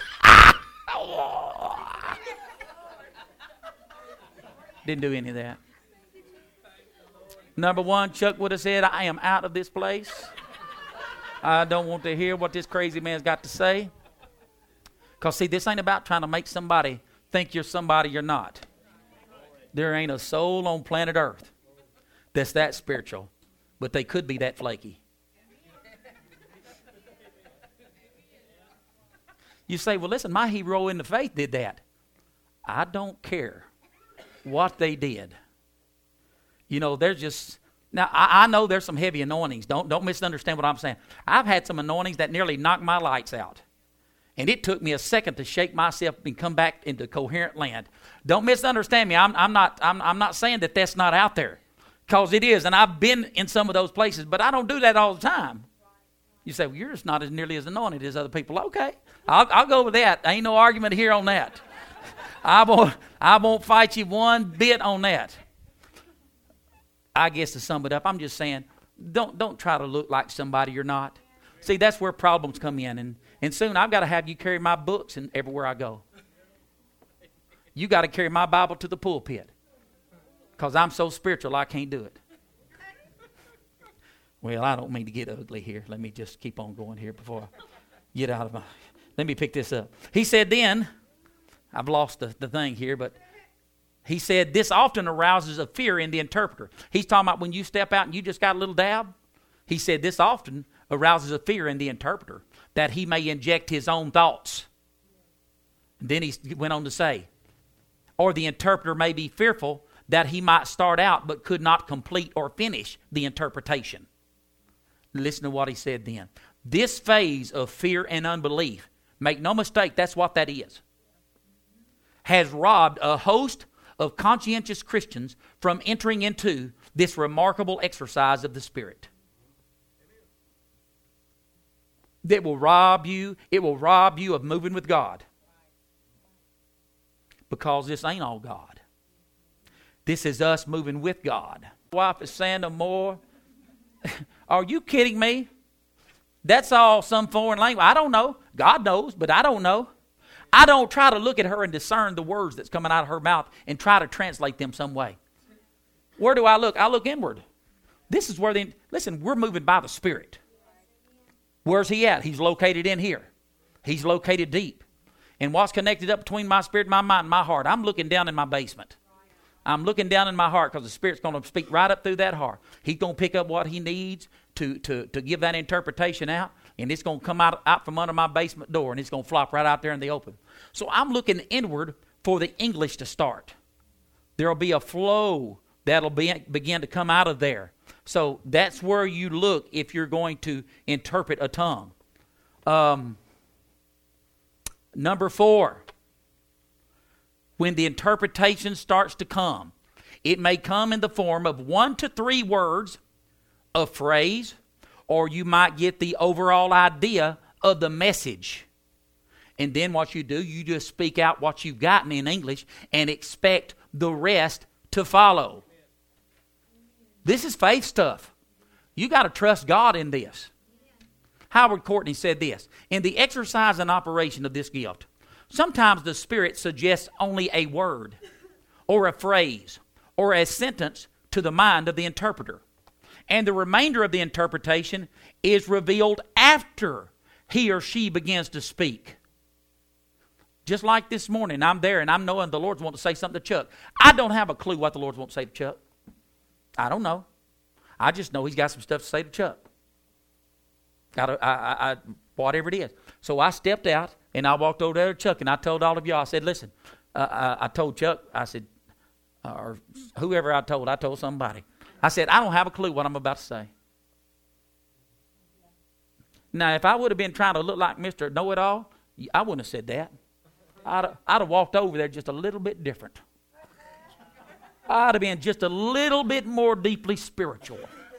Didn't do any of that. Number one, Chuck would have said, I am out of this place. I don't want to hear what this crazy man's got to say. Because, see, this ain't about trying to make somebody think you're somebody you're not. There ain't a soul on planet Earth that's that spiritual, but they could be that flaky. You say, well, listen, my hero in the faith did that. I don't care what they did. You know, there's just, now I, I know there's some heavy anointings. Don't, don't misunderstand what I'm saying. I've had some anointings that nearly knocked my lights out. And it took me a second to shake myself and come back into coherent land. Don't misunderstand me. I'm, I'm, not, I'm, I'm not saying that that's not out there. Because it is. And I've been in some of those places. But I don't do that all the time. You say, well, you're just not as nearly as anointed as other people. Okay. I'll, I'll go with that. Ain't no argument here on that. I won't, I won't fight you one bit on that. I guess to sum it up, I'm just saying, don't, don't try to look like somebody you're not. See, that's where problems come in. And, and soon I've got to have you carry my books and everywhere I go. You got to carry my Bible to the pulpit. Because I'm so spiritual, I can't do it. Well, I don't mean to get ugly here. Let me just keep on going here before I get out of my... Let me pick this up. He said then, I've lost the, the thing here, but he said this often arouses a fear in the interpreter. He's talking about when you step out and you just got a little dab. He said this often arouses a fear in the interpreter that he may inject his own thoughts. And then he went on to say, or the interpreter may be fearful that he might start out but could not complete or finish the interpretation. Listen to what he said then. This phase of fear and unbelief, make no mistake, that's what that is, has robbed a host of conscientious Christians from entering into this remarkable exercise of the Spirit. That will rob you, it will rob you of moving with God. Because this ain't all God. This is us moving with God. wife is saying no more. Are you kidding me? That's all some foreign language. I don't know. God knows, but I don't know. I don't try to look at her and discern the words that's coming out of her mouth and try to translate them some way. Where do I look? I look inward. This is where the, listen, we're moving by the Spirit. Where's he at? He's located in here. He's located deep. And what's connected up between my spirit, my mind, and my heart? I'm looking down in my basement. I'm looking down in my heart because the Spirit's going to speak right up through that heart. He's going to pick up what he needs to, to, to give that interpretation out, and it's going to come out, out from under my basement door, and it's going to flop right out there in the open. So I'm looking inward for the English to start. There will be a flow that'll be, begin to come out of there. So that's where you look if you're going to interpret a tongue. Um, number four. When the interpretation starts to come, it may come in the form of one to three words, a phrase, or you might get the overall idea of the message. And then what you do, you just speak out what you've gotten in English and expect the rest to follow. This is faith stuff. You got to trust God in this. Howard Courtney said this, in the exercise and operation of this gift, sometimes the Spirit suggests only a word or a phrase or a sentence to the mind of the interpreter. And the remainder of the interpretation is revealed after he or she begins to speak. Just like this morning, I'm there and I'm knowing the Lord's wanting to say something to Chuck. I don't have a clue what the Lord's wanting to say to Chuck. I don't know. I just know he's got some stuff to say to Chuck. Got I, I, I, whatever it is. So I stepped out and I walked over there to Chuck and I told all of y'all, I said, listen, uh, I, I told Chuck, I said, or whoever I told, I told somebody. I said, I don't have a clue what I'm about to say. Now, if I would have been trying to look like Mister Know-It-All, I wouldn't have said that. I'd have, I'd have walked over there just a little bit different. I'd have been just a little bit more deeply spiritual.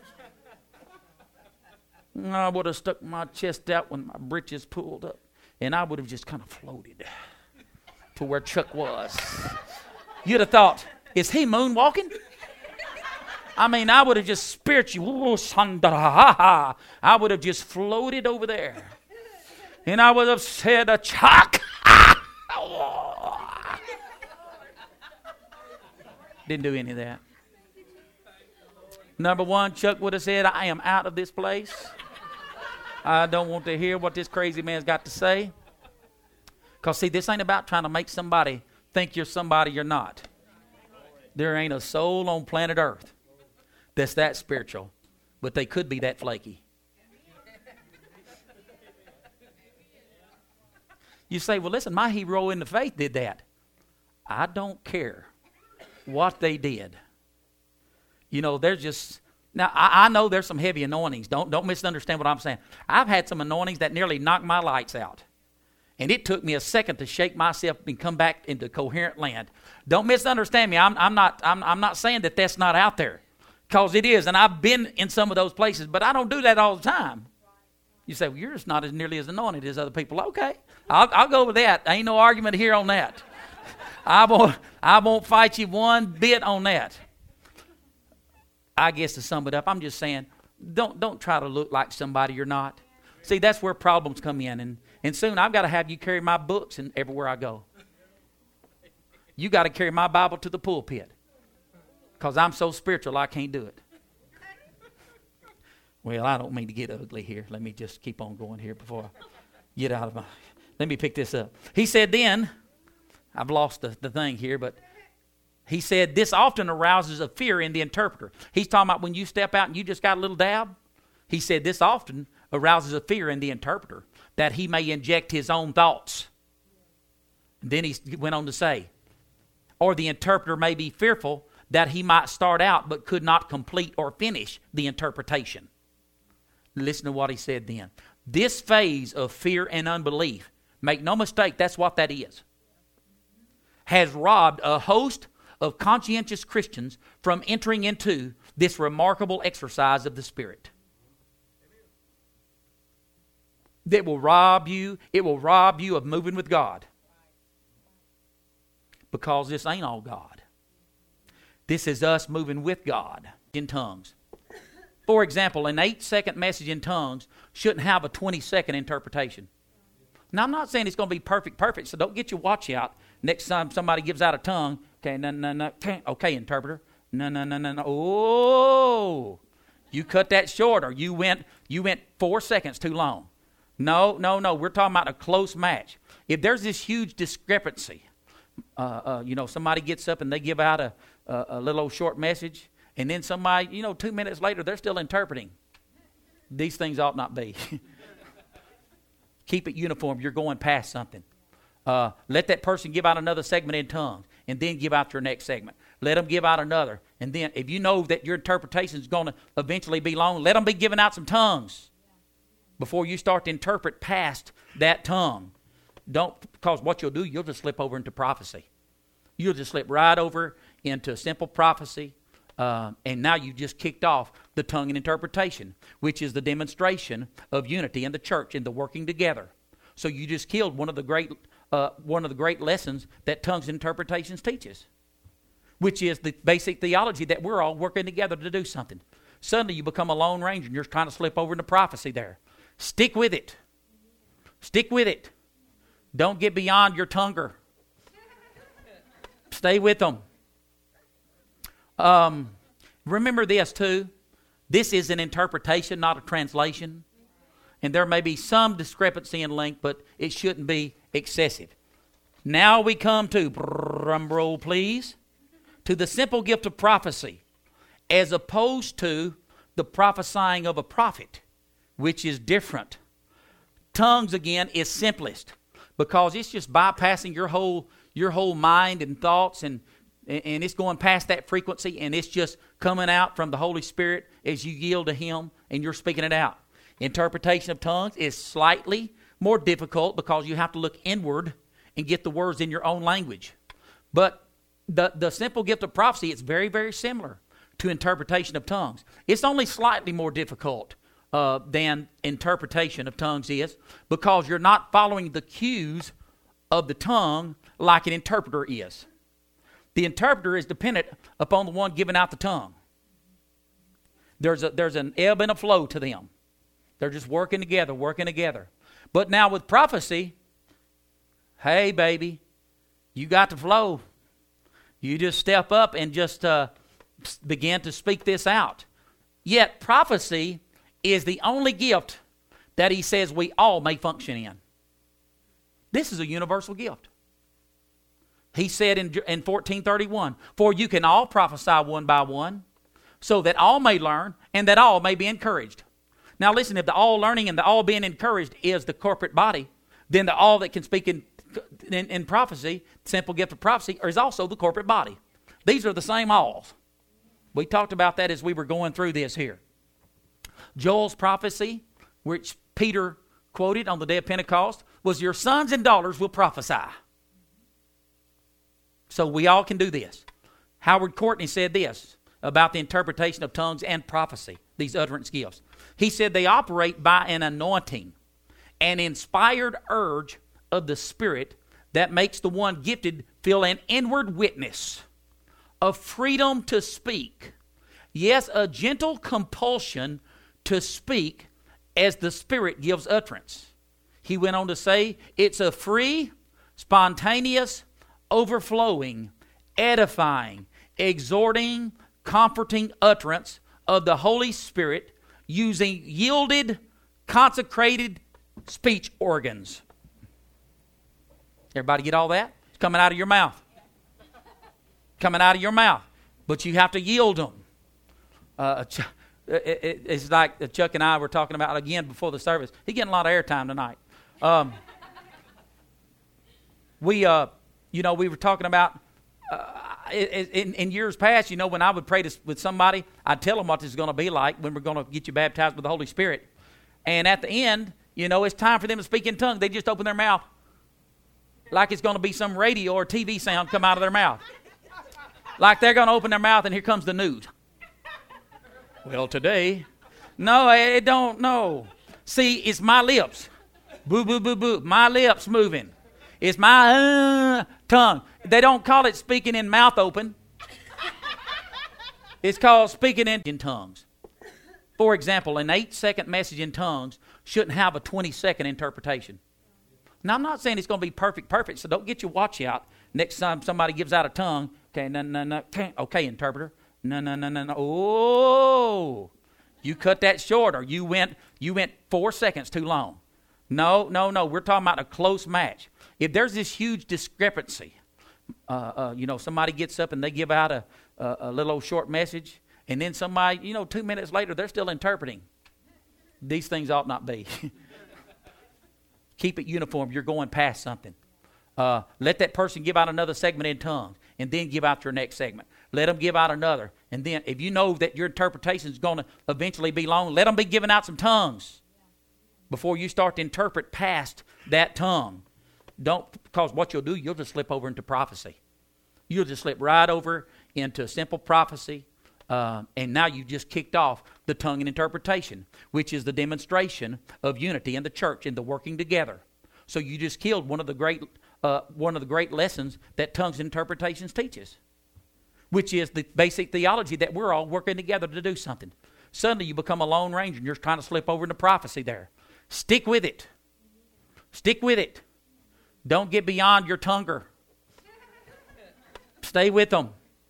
I would have stuck my chest out when my britches pulled up, and I would have just kind of floated to where Chuck was. You'd have thought, is he moonwalking? I mean, I would have just spiritual. I would have just floated over there. And I would have said, a Chuck. Didn't do any of that. Number one, Chuck would have said, I am out of this place. I don't want to hear what this crazy man's got to say. Because, see, this ain't about trying to make somebody think you're somebody you're not. There ain't a soul on planet Earth that's that spiritual, but they could be that flaky. You say, well, listen, my hero in the faith did that. I don't care what they did. You know, there's just, now I, I know there's some heavy anointings. Don't, don't misunderstand what I'm saying. I've had some anointings that nearly knocked my lights out. And it took me a second to shake myself and come back into coherent land. Don't misunderstand me. I'm, I'm, not, I'm, I'm not saying that that's not out there. Because it is. And I've been in some of those places. But I don't do that all the time. You say, well, you're just not as nearly as anointed as other people. Okay. I'll, I'll go with that. Ain't no argument here on that. I won't, I won't fight you one bit on that. I guess to sum it up, I'm just saying, don't, don't try to look like somebody you're not. See, that's where problems come in. And, and soon I've got to have you carry my books and everywhere I go. You got to carry my Bible to the pulpit. Because I'm so spiritual, I can't do it. Well, I don't mean to get ugly here. Let me just keep on going here before I get out of my... Let me pick this up. He said then, I've lost the, the thing here, but he said this often arouses a fear in the interpreter. He's talking about when you step out and you just got a little dab. He said this often arouses a fear in the interpreter that he may inject his own thoughts. And then he went on to say, or the interpreter may be fearful that he might start out but could not complete or finish the interpretation. Listen to what he said then. This phase of fear and unbelief, make no mistake, that's what that is, has robbed a host of conscientious Christians from entering into this remarkable exercise of the Spirit. That will rob you, it will rob you of moving with God. Because this ain't all God. This is us moving with God. in tongues. For example, an eight-second message in tongues shouldn't have a twenty-second interpretation. Now, I'm not saying it's going to be perfect, perfect, so don't get your watch out. Next time somebody gives out a tongue, okay, no, no, no, okay, interpreter, no, no, no, no, no, oh, you cut that short, or you went, you went four seconds too long. No, no, no, we're talking about a close match. If there's this huge discrepancy, uh, uh, you know, somebody gets up and they give out a, a, a little old short message, and then somebody, you know, two minutes later, they're still interpreting. These things ought not be. Keep it uniform. You're going past something. Uh, let that person give out another segment in tongues, and then give out your next segment. Let them give out another. And then if you know that your interpretation is going to eventually be long, let them be giving out some tongues before you start to interpret past that tongue. Don't, because what you'll do, you'll just slip over into prophecy. You'll just slip right over into simple prophecy. Uh, and now you've just kicked off the tongue and interpretation, which is the demonstration of unity in the church and the working together. So you just killed one of the great uh, one of the great lessons that tongues and interpretations teaches, which is the basic theology that we're all working together to do something. Suddenly you become a lone ranger and you're trying to slip over into prophecy there. Stick with it. Stick with it. Don't get beyond your tonguer. Stay with them. Um, remember this too. This is an interpretation, not a translation. And there may be some discrepancy in length, but it shouldn't be excessive. Now we come to, drum roll please, to the simple gift of prophecy, as opposed to the prophesying of a prophet, which is different. Tongues, again, is simplest because it's just bypassing your whole your whole mind and thoughts, and and it's going past that frequency, and it's just coming out from the Holy Spirit as you yield to Him and you're speaking it out. Interpretation of tongues is slightly more difficult because you have to look inward and get the words in your own language. But the, the simple gift of prophecy is very, very similar to interpretation of tongues. It's only slightly more difficult uh, than interpretation of tongues is because you're not following the cues of the tongue like an interpreter is. The interpreter is dependent upon the one giving out the tongue. There's a, there's an ebb and a flow to them. They're just working together, working together. But now with prophecy, hey, baby, you got the flow. You just step up and just uh, begin to speak this out. Yet prophecy is the only gift that he says we all may function in. This is a universal gift. He said in, in fourteen thirty-one, for you can all prophesy one by one, so that all may learn and that all may be encouraged. Now listen, if the all learning and the all being encouraged is the corporate body, then the all that can speak in, in, in prophecy, simple gift of prophecy, is also the corporate body. These are the same alls. We talked about that as we were going through this here. Joel's prophecy, which Peter quoted on the day of Pentecost, was your sons and daughters will prophesy. So we all can do this. Howard Courtney said this about the interpretation of tongues and prophecy, these utterance gifts. He said they operate by an anointing, an inspired urge of the Spirit that makes the one gifted feel an inward witness of freedom to speak. Yes, a gentle compulsion to speak as the Spirit gives utterance. He went on to say, it's a free, spontaneous, overflowing, edifying, exhorting, comforting utterance of the Holy Spirit using yielded, consecrated speech organs. Everybody get all that? It's coming out of your mouth. Coming out of your mouth. But you have to yield them. Uh, it's like Chuck and I were talking about again before the service. He's getting a lot of airtime tonight. Um, we, uh, you know, we were talking about uh, in, in years past, you know, when I would pray to, with somebody, I'd tell them what this is going to be like when we're going to get you baptized with the Holy Spirit. And at the end, you know, it's time for them to speak in tongues. They just open their mouth like it's going to be some radio or T V sound come out of their mouth. Like they're going to open their mouth and here comes the news. Well, today, no, it don't, no. See, it's my lips. Boo, boo, boo, boo. My lips moving. It's my uh, tongue. They don't call it speaking in mouth open. It's called speaking in, in tongues. For example, an eight-second message in tongues shouldn't have a twenty-second interpretation. Now, I'm not saying it's going to be perfect, perfect, so don't get your watch out. Next time somebody gives out a tongue, okay, no, no, no, okay, interpreter, no, no, no, no, no, oh, you cut that short, or you went, you went four seconds too long. No, no, no, we're talking about a close match. If there's this huge discrepancy, uh, uh, you know, somebody gets up and they give out a, a, a little old short message, and then somebody, you know, two minutes later, they're still interpreting. These things ought not be. Keep it uniform. You're going past something. Uh, let that person give out another segment in tongues, and then give out your next segment. Let them give out another. And then if you know that your interpretation is going to eventually be long, let them be giving out some tongues before you start to interpret past that tongue. Don't, because what you'll do, you'll just slip over into prophecy. You'll just slip right over into simple prophecy. Uh, and now you just kicked off the tongue and interpretation, which is the demonstration of unity in the church and the working together. So you just killed one of the great, uh, one of the great lessons that tongues and interpretations teaches, which is the basic theology that we're all working together to do something. Suddenly you become a lone ranger and you're trying to slip over into prophecy there. Stick with it. Stick with it. Don't get beyond your tonguer. Stay with them.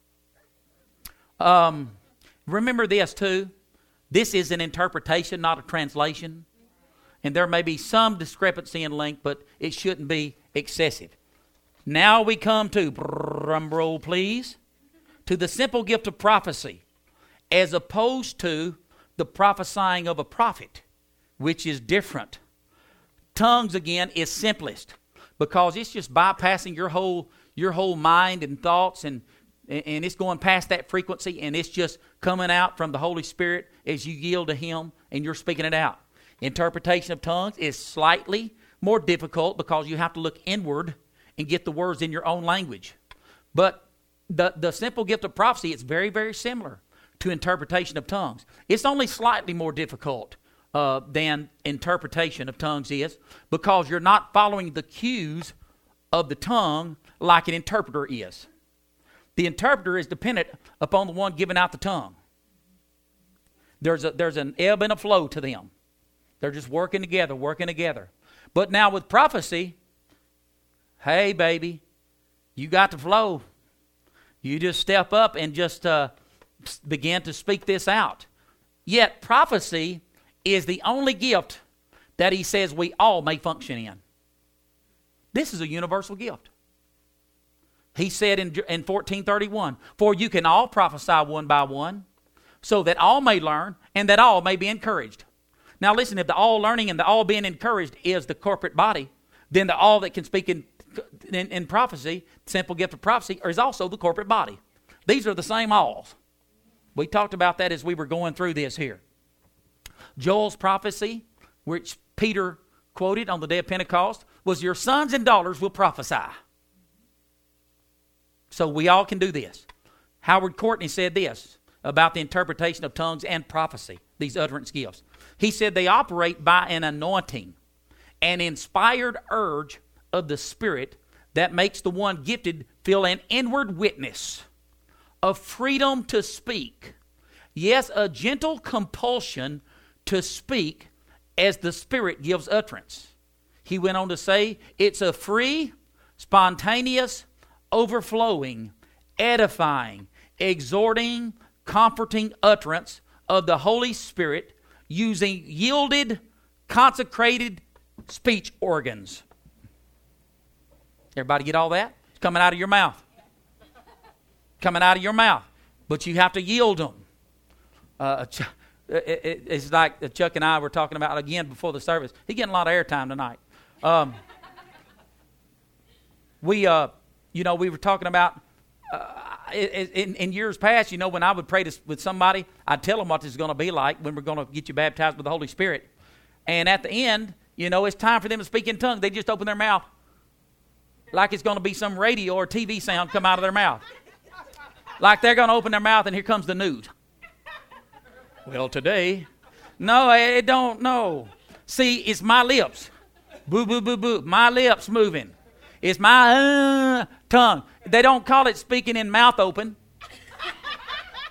Um, remember this too. This is an interpretation, not a translation. And there may be some discrepancy in length, but it shouldn't be excessive. Now we come to, drum roll please, to the simple gift of prophecy, as opposed to the prophesying of a prophet, which is different. Tongues, again, is simplest because it's just bypassing your whole your whole mind and thoughts, and and it's going past that frequency, and it's just coming out from the Holy Spirit as you yield to Him, and you're speaking it out. Interpretation of tongues is slightly more difficult because you have to look inward and get the words in your own language. But the, the simple gift of prophecy is very, very similar to interpretation of tongues. It's only slightly more difficult uh, than interpretation of tongues is because you're not following the cues of the tongue like an interpreter is. The interpreter is dependent upon the one giving out the tongue. There's a, there's an ebb and a flow to them. They're just working together, working together. But now with prophecy, hey, baby, you got the flow. You just step up and just uh, begin to speak this out. Yet prophecy is the only gift that he says we all may function in. This is a universal gift. He said in, in fourteen thirty-one, for you can all prophesy one by one, so that all may learn and that all may be encouraged. Now listen, if the all learning and the all being encouraged is the corporate body, then the all that can speak in, in, in prophecy, simple gift of prophecy, is also the corporate body. These are the same alls. We talked about that as we were going through this here. Joel's prophecy, which Peter quoted on the day of Pentecost, was your sons and daughters will prophesy. So we all can do this. Howard Courtney said this about the interpretation of tongues and prophecy, these utterance gifts. He said they operate by an anointing, an inspired urge of the Spirit that makes the one gifted feel an inward witness of freedom to speak. Yes, a gentle compulsion to speak as the Spirit gives utterance. He went on to say, it's a free, spontaneous, overflowing, edifying, exhorting, comforting utterance of the Holy Spirit using yielded, consecrated speech organs. Everybody get all that? It's coming out of your mouth. Coming out of your mouth. But you have to yield them. Uh, it's like Chuck and I were talking about again before the service. He's getting a lot of airtime tonight. Um, we... Uh, You know, we were talking about, uh, in, in years past, you know, when I would pray to, with somebody, I'd tell them what this is going to be like when we're going to get you baptized with the Holy Spirit. And at the end, you know, it's time for them to speak in tongues. They just open their mouth like it's going to be some radio or T V sound come out of their mouth. Like they're going to open their mouth and here comes the news. Well, today, no, it don't, no. See, it's my lips. Boo, boo, boo, boo. My lips moving. It's my uh, tongue. They don't call it speaking in mouth open.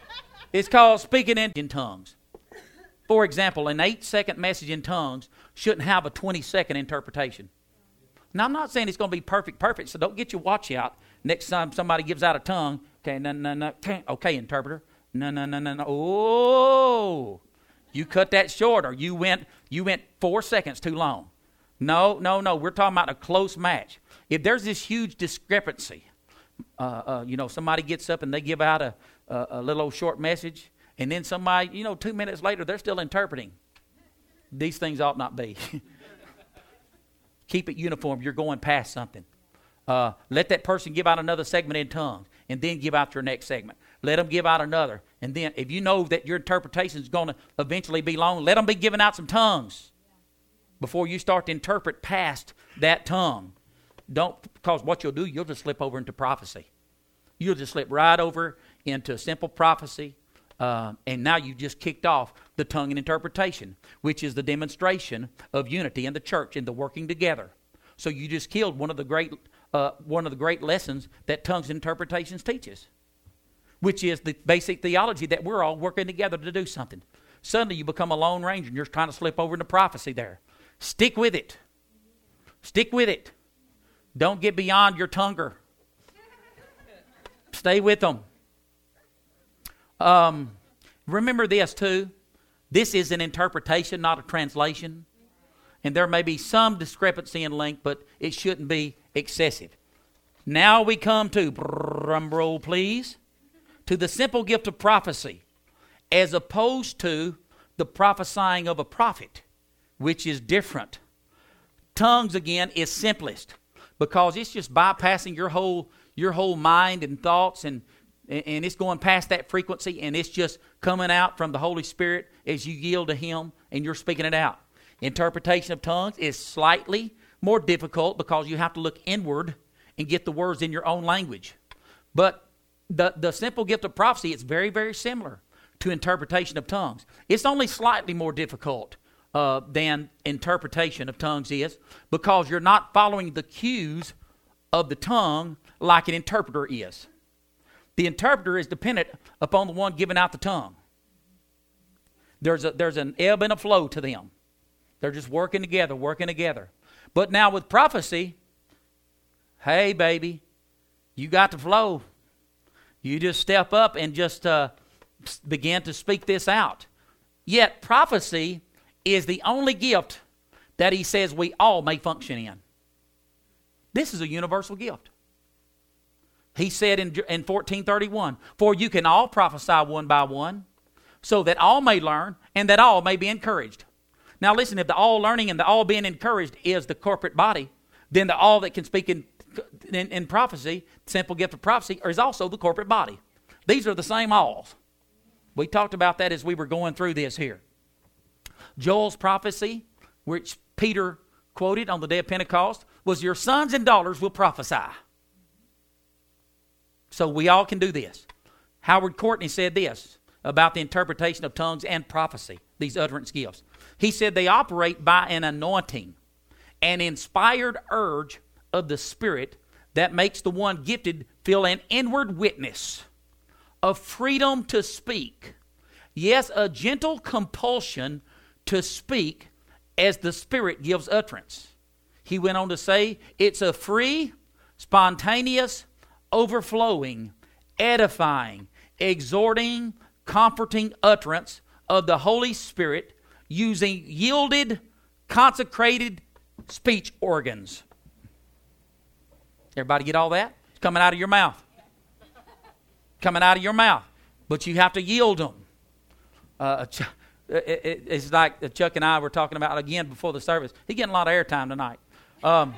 It's called speaking in, in tongues. For example, an eight-second message in tongues shouldn't have a twenty-second interpretation. Now, I'm not saying it's going to be perfect, perfect, so don't get your watch out. Next time somebody gives out a tongue, okay, no, no, no, okay, interpreter, no, no, no, no, no, oh, you cut that short, or you went, you went four seconds too long. No, no, no, we're talking about a close match. If there's this huge discrepancy, uh, uh, you know, somebody gets up and they give out a, a, a little old short message, and then somebody, you know, two minutes later, they're still interpreting. These things ought not be. Keep it uniform. You're going past something. Uh, let that person give out another segment in tongues, and then give out your next segment. Let them give out another. And then if you know that your interpretation is going to eventually be long, let them be giving out some tongues before you start to interpret past that tongue. Don't, because what you'll do, you'll just slip over into prophecy. You'll just slip right over into simple prophecy. Uh, and now you just kicked off the tongue and interpretation, which is the demonstration of unity in the church and the working together. So you just killed one of the great uh, one of the great lessons that tongues and interpretations teaches, which is the basic theology that we're all working together to do something. Suddenly you become a lone ranger and you're trying to slip over into prophecy there. Stick with it. Stick with it. Don't get beyond your tonguer. Stay with them. Um, remember this too. This is an interpretation, not a translation. And there may be some discrepancy in length, but it shouldn't be excessive. Now we come to, drum roll please, to the simple gift of prophecy, as opposed to the prophesying of a prophet, which is different. Tongues, again, is simplest because it's just bypassing your whole your whole mind and thoughts, and and it's going past that frequency, and it's just coming out from the Holy Spirit as you yield to Him and you're speaking it out. Interpretation of tongues is slightly more difficult because you have to look inward and get the words in your own language. But the, the simple gift of prophecy, it's very, very similar to interpretation of tongues. It's only slightly more difficult uh, than interpretation of tongues is because you're not following the cues of the tongue like an interpreter is. The interpreter is dependent upon the one giving out the tongue. There's a, there's an ebb and a flow to them. They're just working together, working together. But now with prophecy, hey, baby, you got to flow. You just step up and just uh, begin to speak this out. Yet prophecy is the only gift that he says we all may function in. This is a universal gift. He said in, in fourteen thirty-one, for you can all prophesy one by one, so that all may learn and that all may be encouraged. Now listen, if the all learning and the all being encouraged is the corporate body, then the all that can speak in, in, in prophecy, simple gift of prophecy, is also the corporate body. These are the same alls. We talked about that as we were going through this here. Joel's prophecy, which Peter quoted on the day of Pentecost, was your sons and daughters will prophesy. So we all can do this. Howard Courtney said this about the interpretation of tongues and prophecy, these utterance gifts. He said they operate by an anointing, an inspired urge of the Spirit that makes the one gifted feel an inward witness of freedom to speak. Yes, a gentle compulsion to speak as the Spirit gives utterance. He went on to say, it's a free, spontaneous, overflowing, edifying, exhorting, comforting utterance of the Holy Spirit using yielded, consecrated speech organs. Everybody get all that? It's coming out of your mouth. Coming out of your mouth. But you have to yield them. Uh, it's like Chuck and I were talking about again before the service. He's getting a lot of airtime tonight. Um,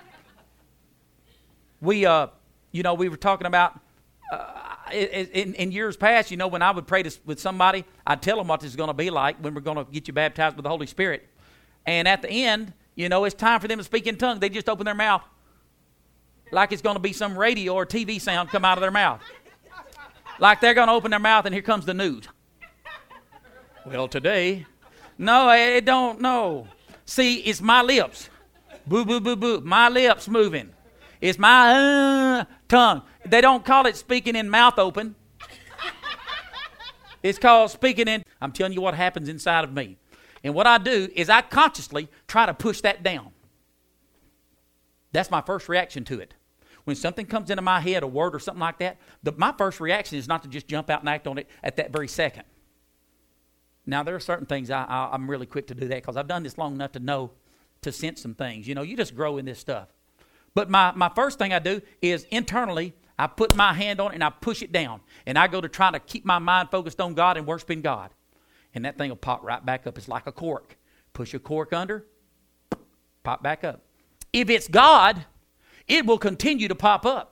we, uh, you know, we were talking about uh, in, in years past, you know, when I would pray to, with somebody, I'd tell them what this is going to be like when we're going to get you baptized with the Holy Spirit. And at the end, you know, it's time for them to speak in tongues. They just open their mouth like it's going to be some radio or T V sound come out of their mouth. Like they're going to open their mouth and here comes the news. Well, today, no, it don't, no. See, it's my lips. Boo, boo, boo, boo. My lips moving. It's my uh, tongue. They don't call it speaking in mouth open. It's called speaking in. I'm telling you what happens inside of me. And what I do is I consciously try to push that down. That's my first reaction to it. When something comes into my head, a word or something like that, the, my first reaction is not to just jump out and act on it at that very second. Now, there are certain things I, I, I'm really quick to do that because I've done this long enough to know, to sense some things. You know, you just grow in this stuff. But my, my first thing I do is internally, I put my hand on it and I push it down. And I go to try to keep my mind focused on God and worshiping God. And that thing will pop right back up. It's like a cork. Push a cork under, pop back up. If it's God, it will continue to pop up.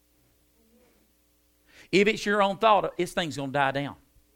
If it's your own thought, this thing's going to die down.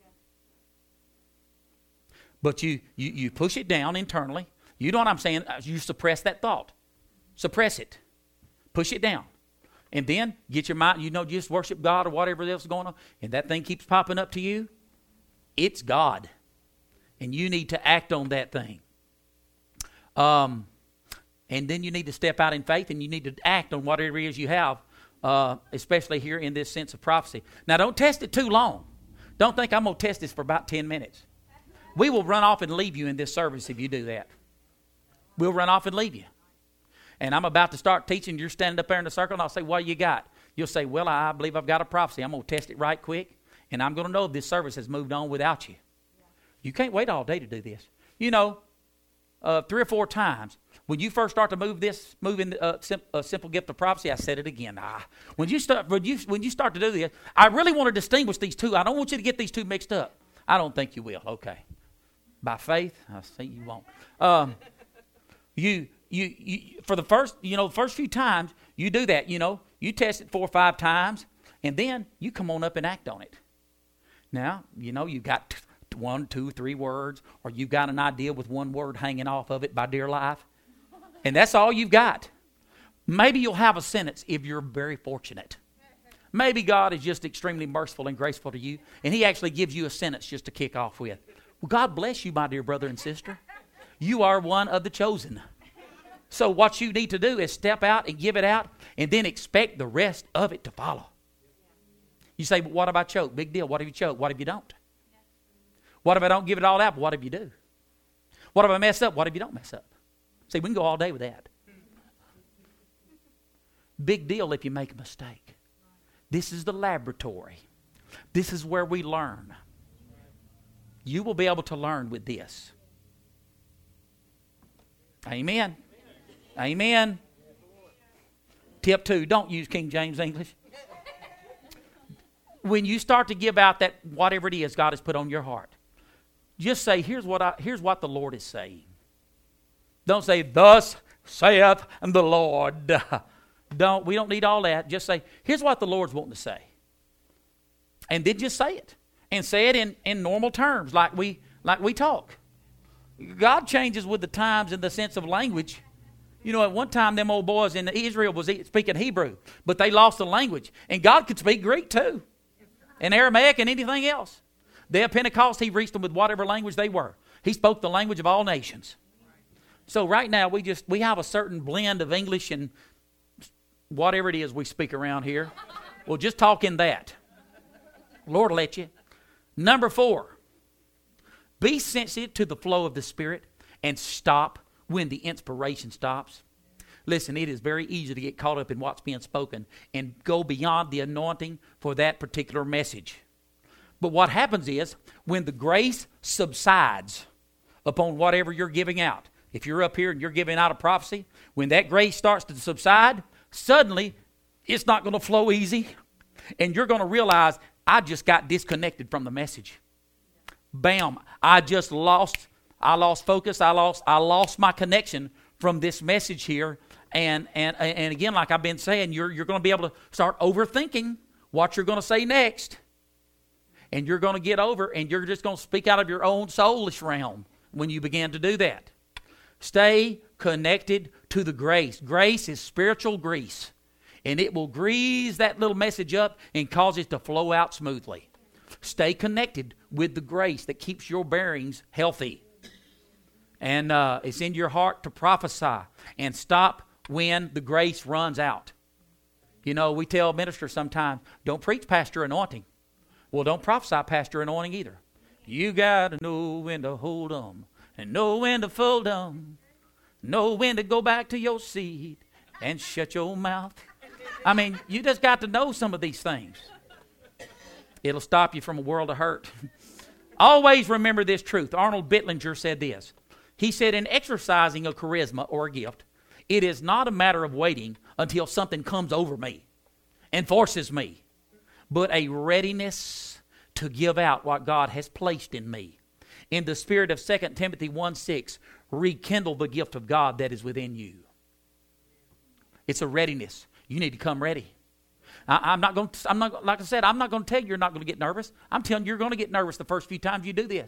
But you, you, you push it down internally. You know what I'm saying? You suppress that thought. Suppress it. Push it down. And then get your mind, you know, just worship God or whatever else is going on. And that thing keeps popping up to you. It's God. And you need to act on that thing. Um, and then you need to step out in faith and you need to act on whatever it is you have, uh, especially here in this sense of prophecy. Now, don't test it too long. Don't think I'm going to test this for about ten minutes. We will run off and leave you in this service if you do that. We'll run off and leave you. And I'm about to start teaching. You're standing up there in the circle, and I'll say, what you got? You'll say, well, I believe I've got a prophecy. I'm going to test it right quick, and I'm going to know if this service has moved on without you. You can't wait all day to do this. You know, uh, three or four times, when you first start to move this, move in a uh, sim- uh, simple gift of prophecy, I said it again. Ah, when you start, when you when you start to do this, I really want to distinguish these two. I don't want you to get these two mixed up. I don't think you will. Okay, by faith, I say you won't. Um, you. You, you for the first, you know, first few times you do that, you know, you test it four or five times, and then you come on up and act on it. Now, you know, you've got t- one, two, three words, or you've got an idea with one word hanging off of it by dear life, and that's all you've got. Maybe you'll have a sentence if you're very fortunate. Maybe God is just extremely merciful and graceful to you, and He actually gives you a sentence just to kick off with. Well, God bless you, my dear brother and sister. You are one of the chosen. So what you need to do is step out and give it out and then expect the rest of it to follow. You say, but what if I choke? Big deal. What if you choke? What if you don't? What if I don't give it all out? But what if you do? What if I mess up? What if you don't mess up? See, we can go all day with that. Big deal if you make a mistake. This is the laboratory. This is where we learn. You will be able to learn with this. Amen. Amen. Tip two, don't use King James English. When you start to give out that whatever it is God has put on your heart, just say, here's what I, here's what the Lord is saying. Don't say, thus saith the Lord. Don't, we don't need all that. Just say, here's what the Lord's wanting to say. And then just say it. And say it in, in normal terms like we like we talk. God changes with the times in the sense of language. You know, at one time, them old boys in Israel was speaking Hebrew, but they lost the language. And God could speak Greek too, and Aramaic and anything else. Day of Pentecost, He reached them with whatever language they were. He spoke the language of all nations. So right now, we just we have a certain blend of English and whatever it is we speak around here. We'll just talk in that. Lord will let you. Number four, be sensitive to the flow of the Spirit and stop when the inspiration stops. Listen, it is very easy to get caught up in what's being spoken and go beyond the anointing for that particular message. But what happens is, when the grace subsides upon whatever you're giving out, if you're up here and you're giving out a prophecy, when that grace starts to subside, suddenly it's not going to flow easy, and you're going to realize, I just got disconnected from the message. Bam, I just lost I lost focus. I lost I lost my connection from this message here. And and and again, like I've been saying, you're you're going to be able to start overthinking what you're going to say next. And you're going to get over and you're just going to speak out of your own soulish realm when you begin to do that. Stay connected to the grace. Grace is spiritual grease. And it will grease that little message up and cause it to flow out smoothly. Stay connected with the grace that keeps your bearings healthy. And uh, it's in your heart to prophesy. And stop when the grace runs out. You know, we tell ministers sometimes, don't preach past your anointing. Well, don't prophesy past your anointing either. You got to know when to hold 'em and know when to fold 'em. Know when to go back to your seat and shut your mouth. I mean, you just got to know some of these things. It'll stop you from a world of hurt. Always remember this truth. Arnold Bittlinger said this. He said, in exercising a charisma or a gift, it is not a matter of waiting until something comes over me and forces me, but a readiness to give out what God has placed in me. In the spirit of Second Timothy one six, rekindle the gift of God that is within you. It's a readiness. You need to come ready. I, I'm not going to, I'm not, like I said, I'm not going to tell you you're not going to get nervous. I'm telling you you're going to get nervous the first few times you do this.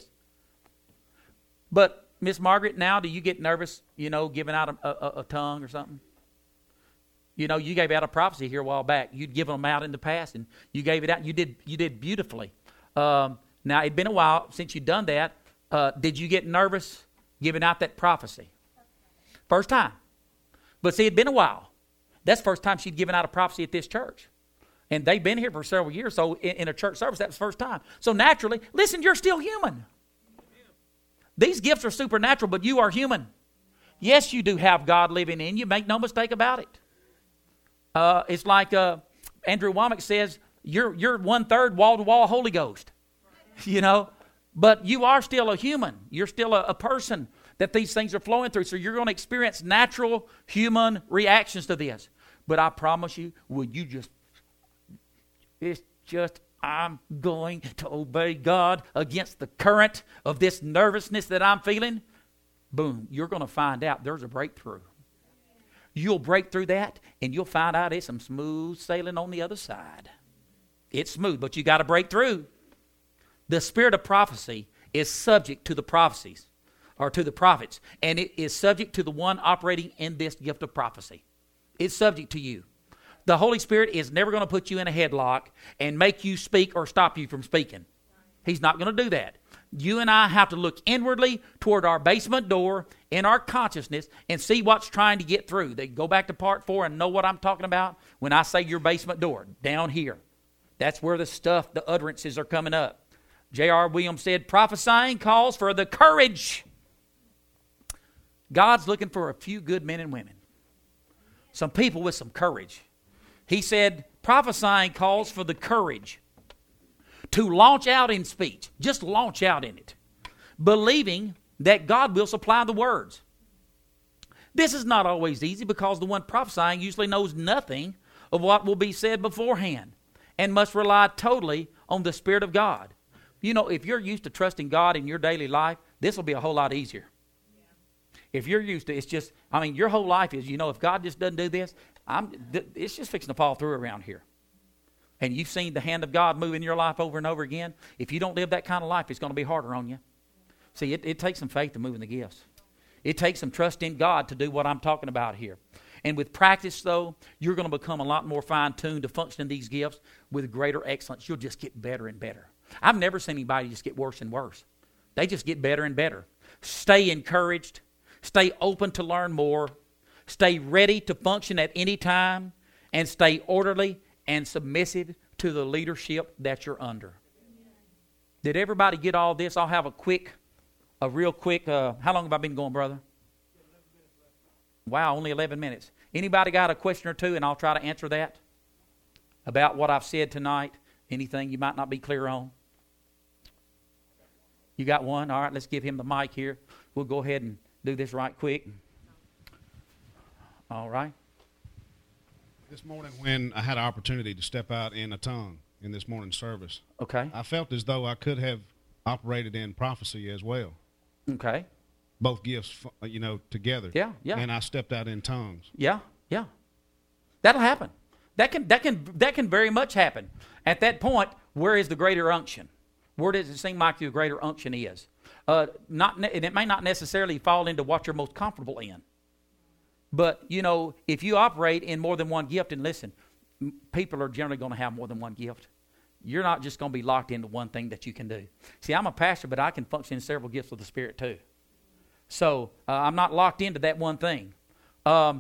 But, Miss Margaret, now do you get nervous, you know, giving out a, a, a tongue or something? You know, you gave out a prophecy here a while back. You'd given them out in the past, and you gave it out. You did, you did beautifully. Um, now, it'd been a while since you'd done that. Uh, did you get nervous giving out that prophecy? First time. But see, it'd been a while. That's the first time she'd given out a prophecy at this church. And they've been here for several years, so in, in a church service, that was the first time. So naturally, listen, you're still human. These gifts are supernatural, but you are human. Yes, you do have God living in you. Make no mistake about it. Uh, it's like uh, Andrew Womack says, you're, you're one-third wall-to-wall Holy Ghost. You know? But you are still a human. You're still a, a person that these things are flowing through. So you're going to experience natural human reactions to this. But I promise you, would you just, it's just, I'm going to obey God against the current of this nervousness that I'm feeling. Boom, you're going to find out there's a breakthrough. You'll break through that, and you'll find out it's some smooth sailing on the other side. It's smooth, but you got to break through. The spirit of prophecy is subject to the prophecies, or to the prophets, and it is subject to the one operating in this gift of prophecy. It's subject to you. The Holy Spirit is never going to put you in a headlock and make you speak or stop you from speaking. He's not going to do that. You and I have to look inwardly toward our basement door in our consciousness and see what's trying to get through. They go back to part four and know what I'm talking about when I say your basement door, down here. That's where the stuff, the utterances are coming up. J R Williams said, prophesying calls for the courage. God's looking for a few good men and women. Some people with some courage. He said, prophesying calls for the courage to launch out in speech. Just launch out in it. Believing that God will supply the words. This is not always easy because the one prophesying usually knows nothing of what will be said beforehand and must rely totally on the Spirit of God. You know, if you're used to trusting God in your daily life, this will be a whole lot easier. If you're used to, it's just, I mean, your whole life is, you know, if God just doesn't do this, I'm, it's just fixing to fall through around here. And you've seen the hand of God move in your life over and over again. If you don't live that kind of life, it's going to be harder on you. See, it, it takes some faith to move in the gifts. It takes some trust in God to do what I'm talking about here. And with practice, though, you're going to become a lot more fine-tuned to function in these gifts with greater excellence. You'll just get better and better. I've never seen anybody just get worse and worse. They just get better and better. Stay encouraged. Stay open to learn more. Stay ready to function at any time. And stay orderly and submissive to the leadership that you're under. Did everybody get all this? I'll have a quick, a real quick, uh, how long have I been going, brother? Wow, only eleven minutes. Anybody got a question or two, and I'll try to answer that about what I've said tonight? Anything you might not be clear on? You got one? All right, let's give him the mic here. We'll go ahead and do this right quick. All right. This morning when I had an opportunity to step out in a tongue in this morning's service, okay, I felt as though I could have operated in prophecy as well. Okay. Both gifts, you know, together. Yeah, yeah. And I stepped out in tongues. Yeah, yeah. That'll happen. That can that can that can very much happen. At that point, where is the greater unction? Where does it seem like the greater unction is? Uh, not and it may not necessarily fall into what you're most comfortable in. But, you know, if you operate in more than one gift, and listen, people are generally going to have more than one gift. You're not just going to be locked into one thing that you can do. See, I'm a pastor, but I can function in several gifts of the Spirit too. So uh, I'm not locked into that one thing. Um,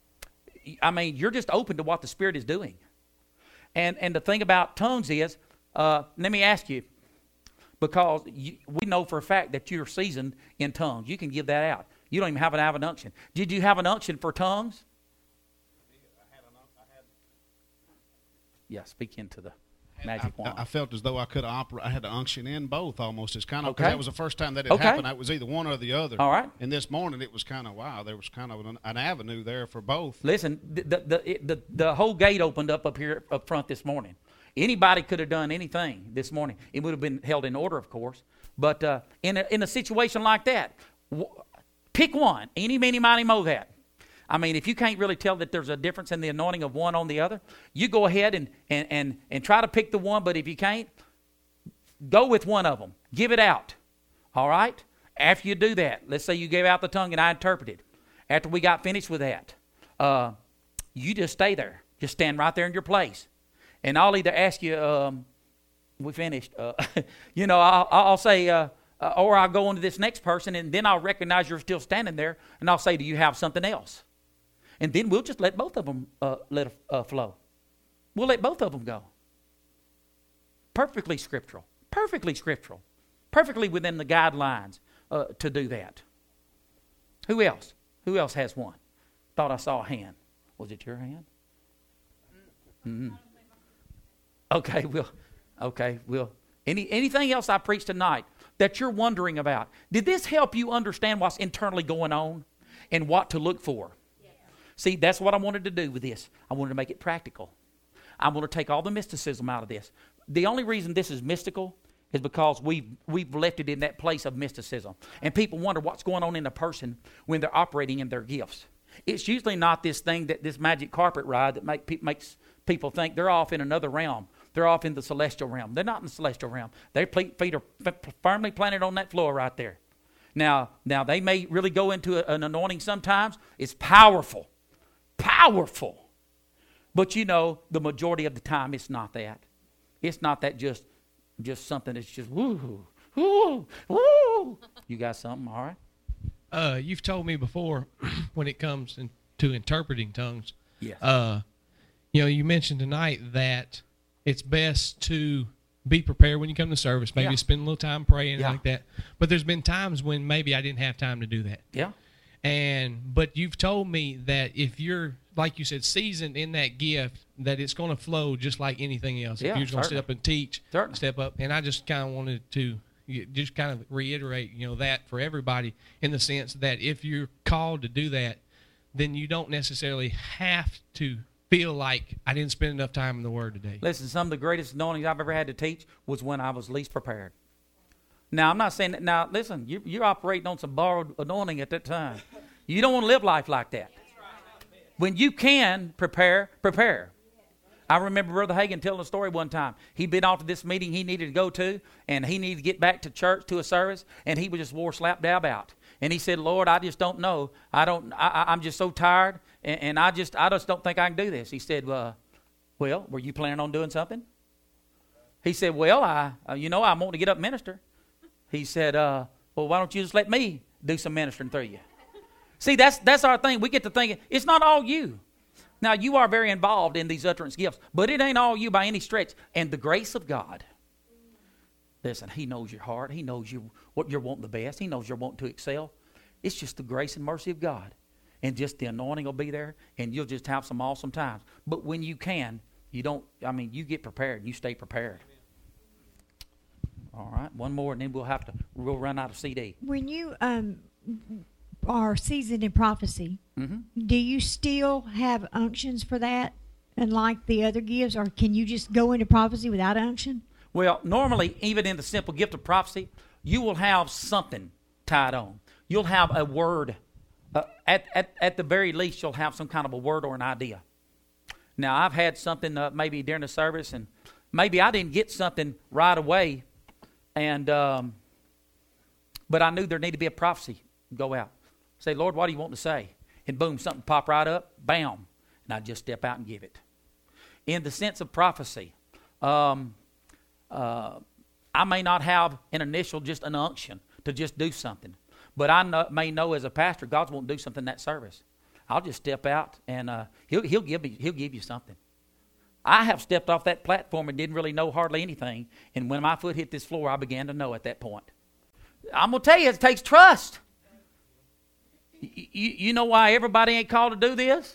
I mean, you're just open to what the Spirit is doing. And and the thing about tongues is, Uh, let me ask you, because you, we know for a fact that you're seasoned in tongues. You can give that out. You don't even have an, have an unction. Did you have an unction for tongues? I had an, I had, Yeah, speak into the magic I, wand. I felt as though I could operate. I had the unction in both almost. It's kind of Okay. because that was the first time that it Okay. happened. It was either one or the other. All right. And this morning it was kind of wow. There was kind of an, an avenue there for both. Listen, the the, the it- the the whole gate opened up up here up front this morning. Anybody could have done anything this morning. It would have been held in order, of course. But uh, in a, in a situation like that, w- pick one. Eeny, meeny, miny, moe that. I mean, if you can't really tell that there's a difference in the anointing of one on the other, you go ahead and and and, and try to pick the one. But if you can't, go with one of them. Give it out. All right? After you do that, let's say you gave out the tongue and I interpreted. After we got finished with that, uh, you just stay there. Just stand right there in your place. And I'll either ask you, um, we finished, uh, you know, I'll, I'll say, uh, uh, or I'll go on to this next person, and then I'll recognize you're still standing there, and I'll say, do you have something else? And then we'll just let both of them uh, let it uh, flow. We'll let both of them go. Perfectly scriptural. Perfectly scriptural. Perfectly within the guidelines uh, to do that. Who else? Who else has one? Thought I saw a hand. Was it your hand? Mm-hmm. Okay, we'll, okay, we'll. Any, anything else I preached tonight that you're wondering about? Did this help you understand what's internally going on and what to look for? Yeah. See, that's what I wanted to do with this. I wanted to make it practical. I want to take all the mysticism out of this. The only reason this is mystical is because we've, we've left it in that place of mysticism. And people wonder what's going on in a person when they're operating in their gifts. It's usually not this thing, that this magic carpet ride that make, pe- makes people think they're off in another realm. They're off in the celestial realm. They're not in the celestial realm. Their feet are f- firmly planted on that floor right there. Now, now they may really go into a, an anointing sometimes. It's powerful. Powerful. But you know, the majority of the time it's not that. It's not that just, just something that's just woo, woo, woo. You got something, all right? Uh, you've told me before when it comes in, to interpreting tongues. Yes. Uh, you know, you mentioned tonight that it's best to be prepared when you come to service. Maybe Yeah. spend a little time praying Yeah. like that. But there's been times when maybe I didn't have time to do that. Yeah. And but you've told me that if you're, like you said, seasoned in that gift, that it's going to flow just like anything else. Yeah, if you're going to certainly. step up and teach, Certainly. step up. And I just kind of wanted to just kind of reiterate, you know, that for everybody, in the sense that if you're called to do that, then you don't necessarily have to feel like I didn't spend enough time in the Word today. Listen, some of the greatest anointings I've ever had to teach was when I was least prepared. Now, I'm not saying that. Now, listen, you, you're operating on some borrowed anointing at that time. You don't want to live life like that. When you can prepare, prepare. I remember Brother Hagin telling a story one time. He'd been off to this meeting he needed to go to, and he needed to get back to church, to a service, and he was just wore slap dab out. And he said, Lord, I just don't know. I don't, I, I'm just so tired, and, and I just I just don't think I can do this. He said, uh, well, were you planning on doing something? He said, well, I, uh, you know, I'm wanting to get up and minister. He said, uh, well, why don't you just let me do some ministering through you? See, that's that's our thing. We get to thinking, it's not all you. Now, you are very involved in these utterance gifts, but it ain't all you by any stretch. And the grace of God, listen, He knows your heart. He knows you what you're wanting the best. He knows you're wanting to excel. It's just the grace and mercy of God. And just the anointing will be there, and you'll just have some awesome times. But when you can, you don't, I mean, you get prepared, and you stay prepared. All right, one more, and then we'll have to, we'll run out of C D. When you um, are seasoned in prophecy, Mm-hmm. do you still have unctions for that, and like the other gifts, or can you just go into prophecy without unction? Well, normally, even in the simple gift of prophecy, you will have something tied on. You'll have a word. Uh, at, at, at the very least, you'll have some kind of a word or an idea. Now, I've had something uh, maybe during the service, and maybe I didn't get something right away, and um, but I knew there needed to be a prophecy go out. Say, Lord, what do you want to say? And boom, something pop right up, bam, and I just step out and give it. In the sense of prophecy, um, uh, I may not have an initial, just an unction to just do something, but I know, may know as a pastor, God's wanting to do something in that service. I'll just step out, and uh, he'll he'll give me he'll give you something. I have stepped off that platform and didn't really know hardly anything. And when my foot hit this floor, I began to know at that point. I'm going to tell you, it takes trust. You, you, you know why everybody ain't called to do this?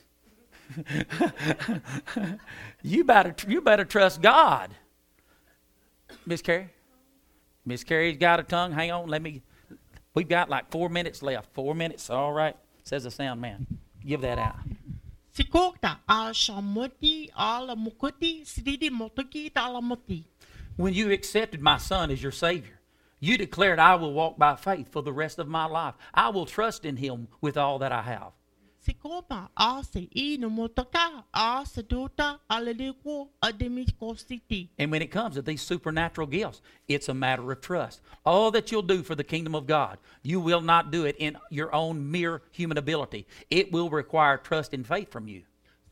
you better you better trust God. Miss Carrie? Miss Carrie's got a tongue. Hang on, let me... We've got like four minutes left. Four minutes, all right, says the sound man. Give that out. When you accepted my son as your Savior, you declared, I will walk by faith for the rest of my life. I will trust in him with all that I have. And when it comes to these supernatural gifts, it's a matter of trust. All that you'll do for the kingdom of God, you will not do it in your own mere human ability. It will require trust and faith from you.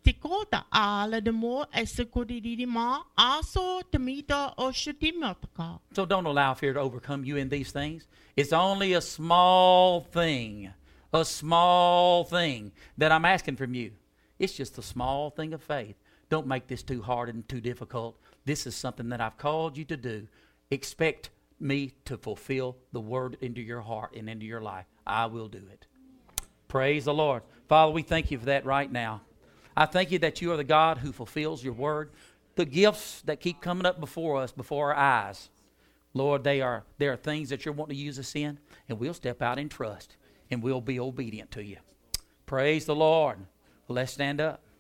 So don't allow fear to overcome you in these things. It's only a small thing. A small thing that I'm asking from you. It's just a small thing of faith. Don't make this too hard and too difficult. This is something that I've called you to do. Expect me to fulfill the word into your heart and into your life. I will do it. Praise the Lord. Father, we thank you for that right now. I thank you that you are the God who fulfills your word. The gifts that keep coming up before us, before our eyes, Lord, they are, they are things that you're wanting to use us in, and we'll step out in trust. And we'll be obedient to you. Praise the Lord. Let's stand up.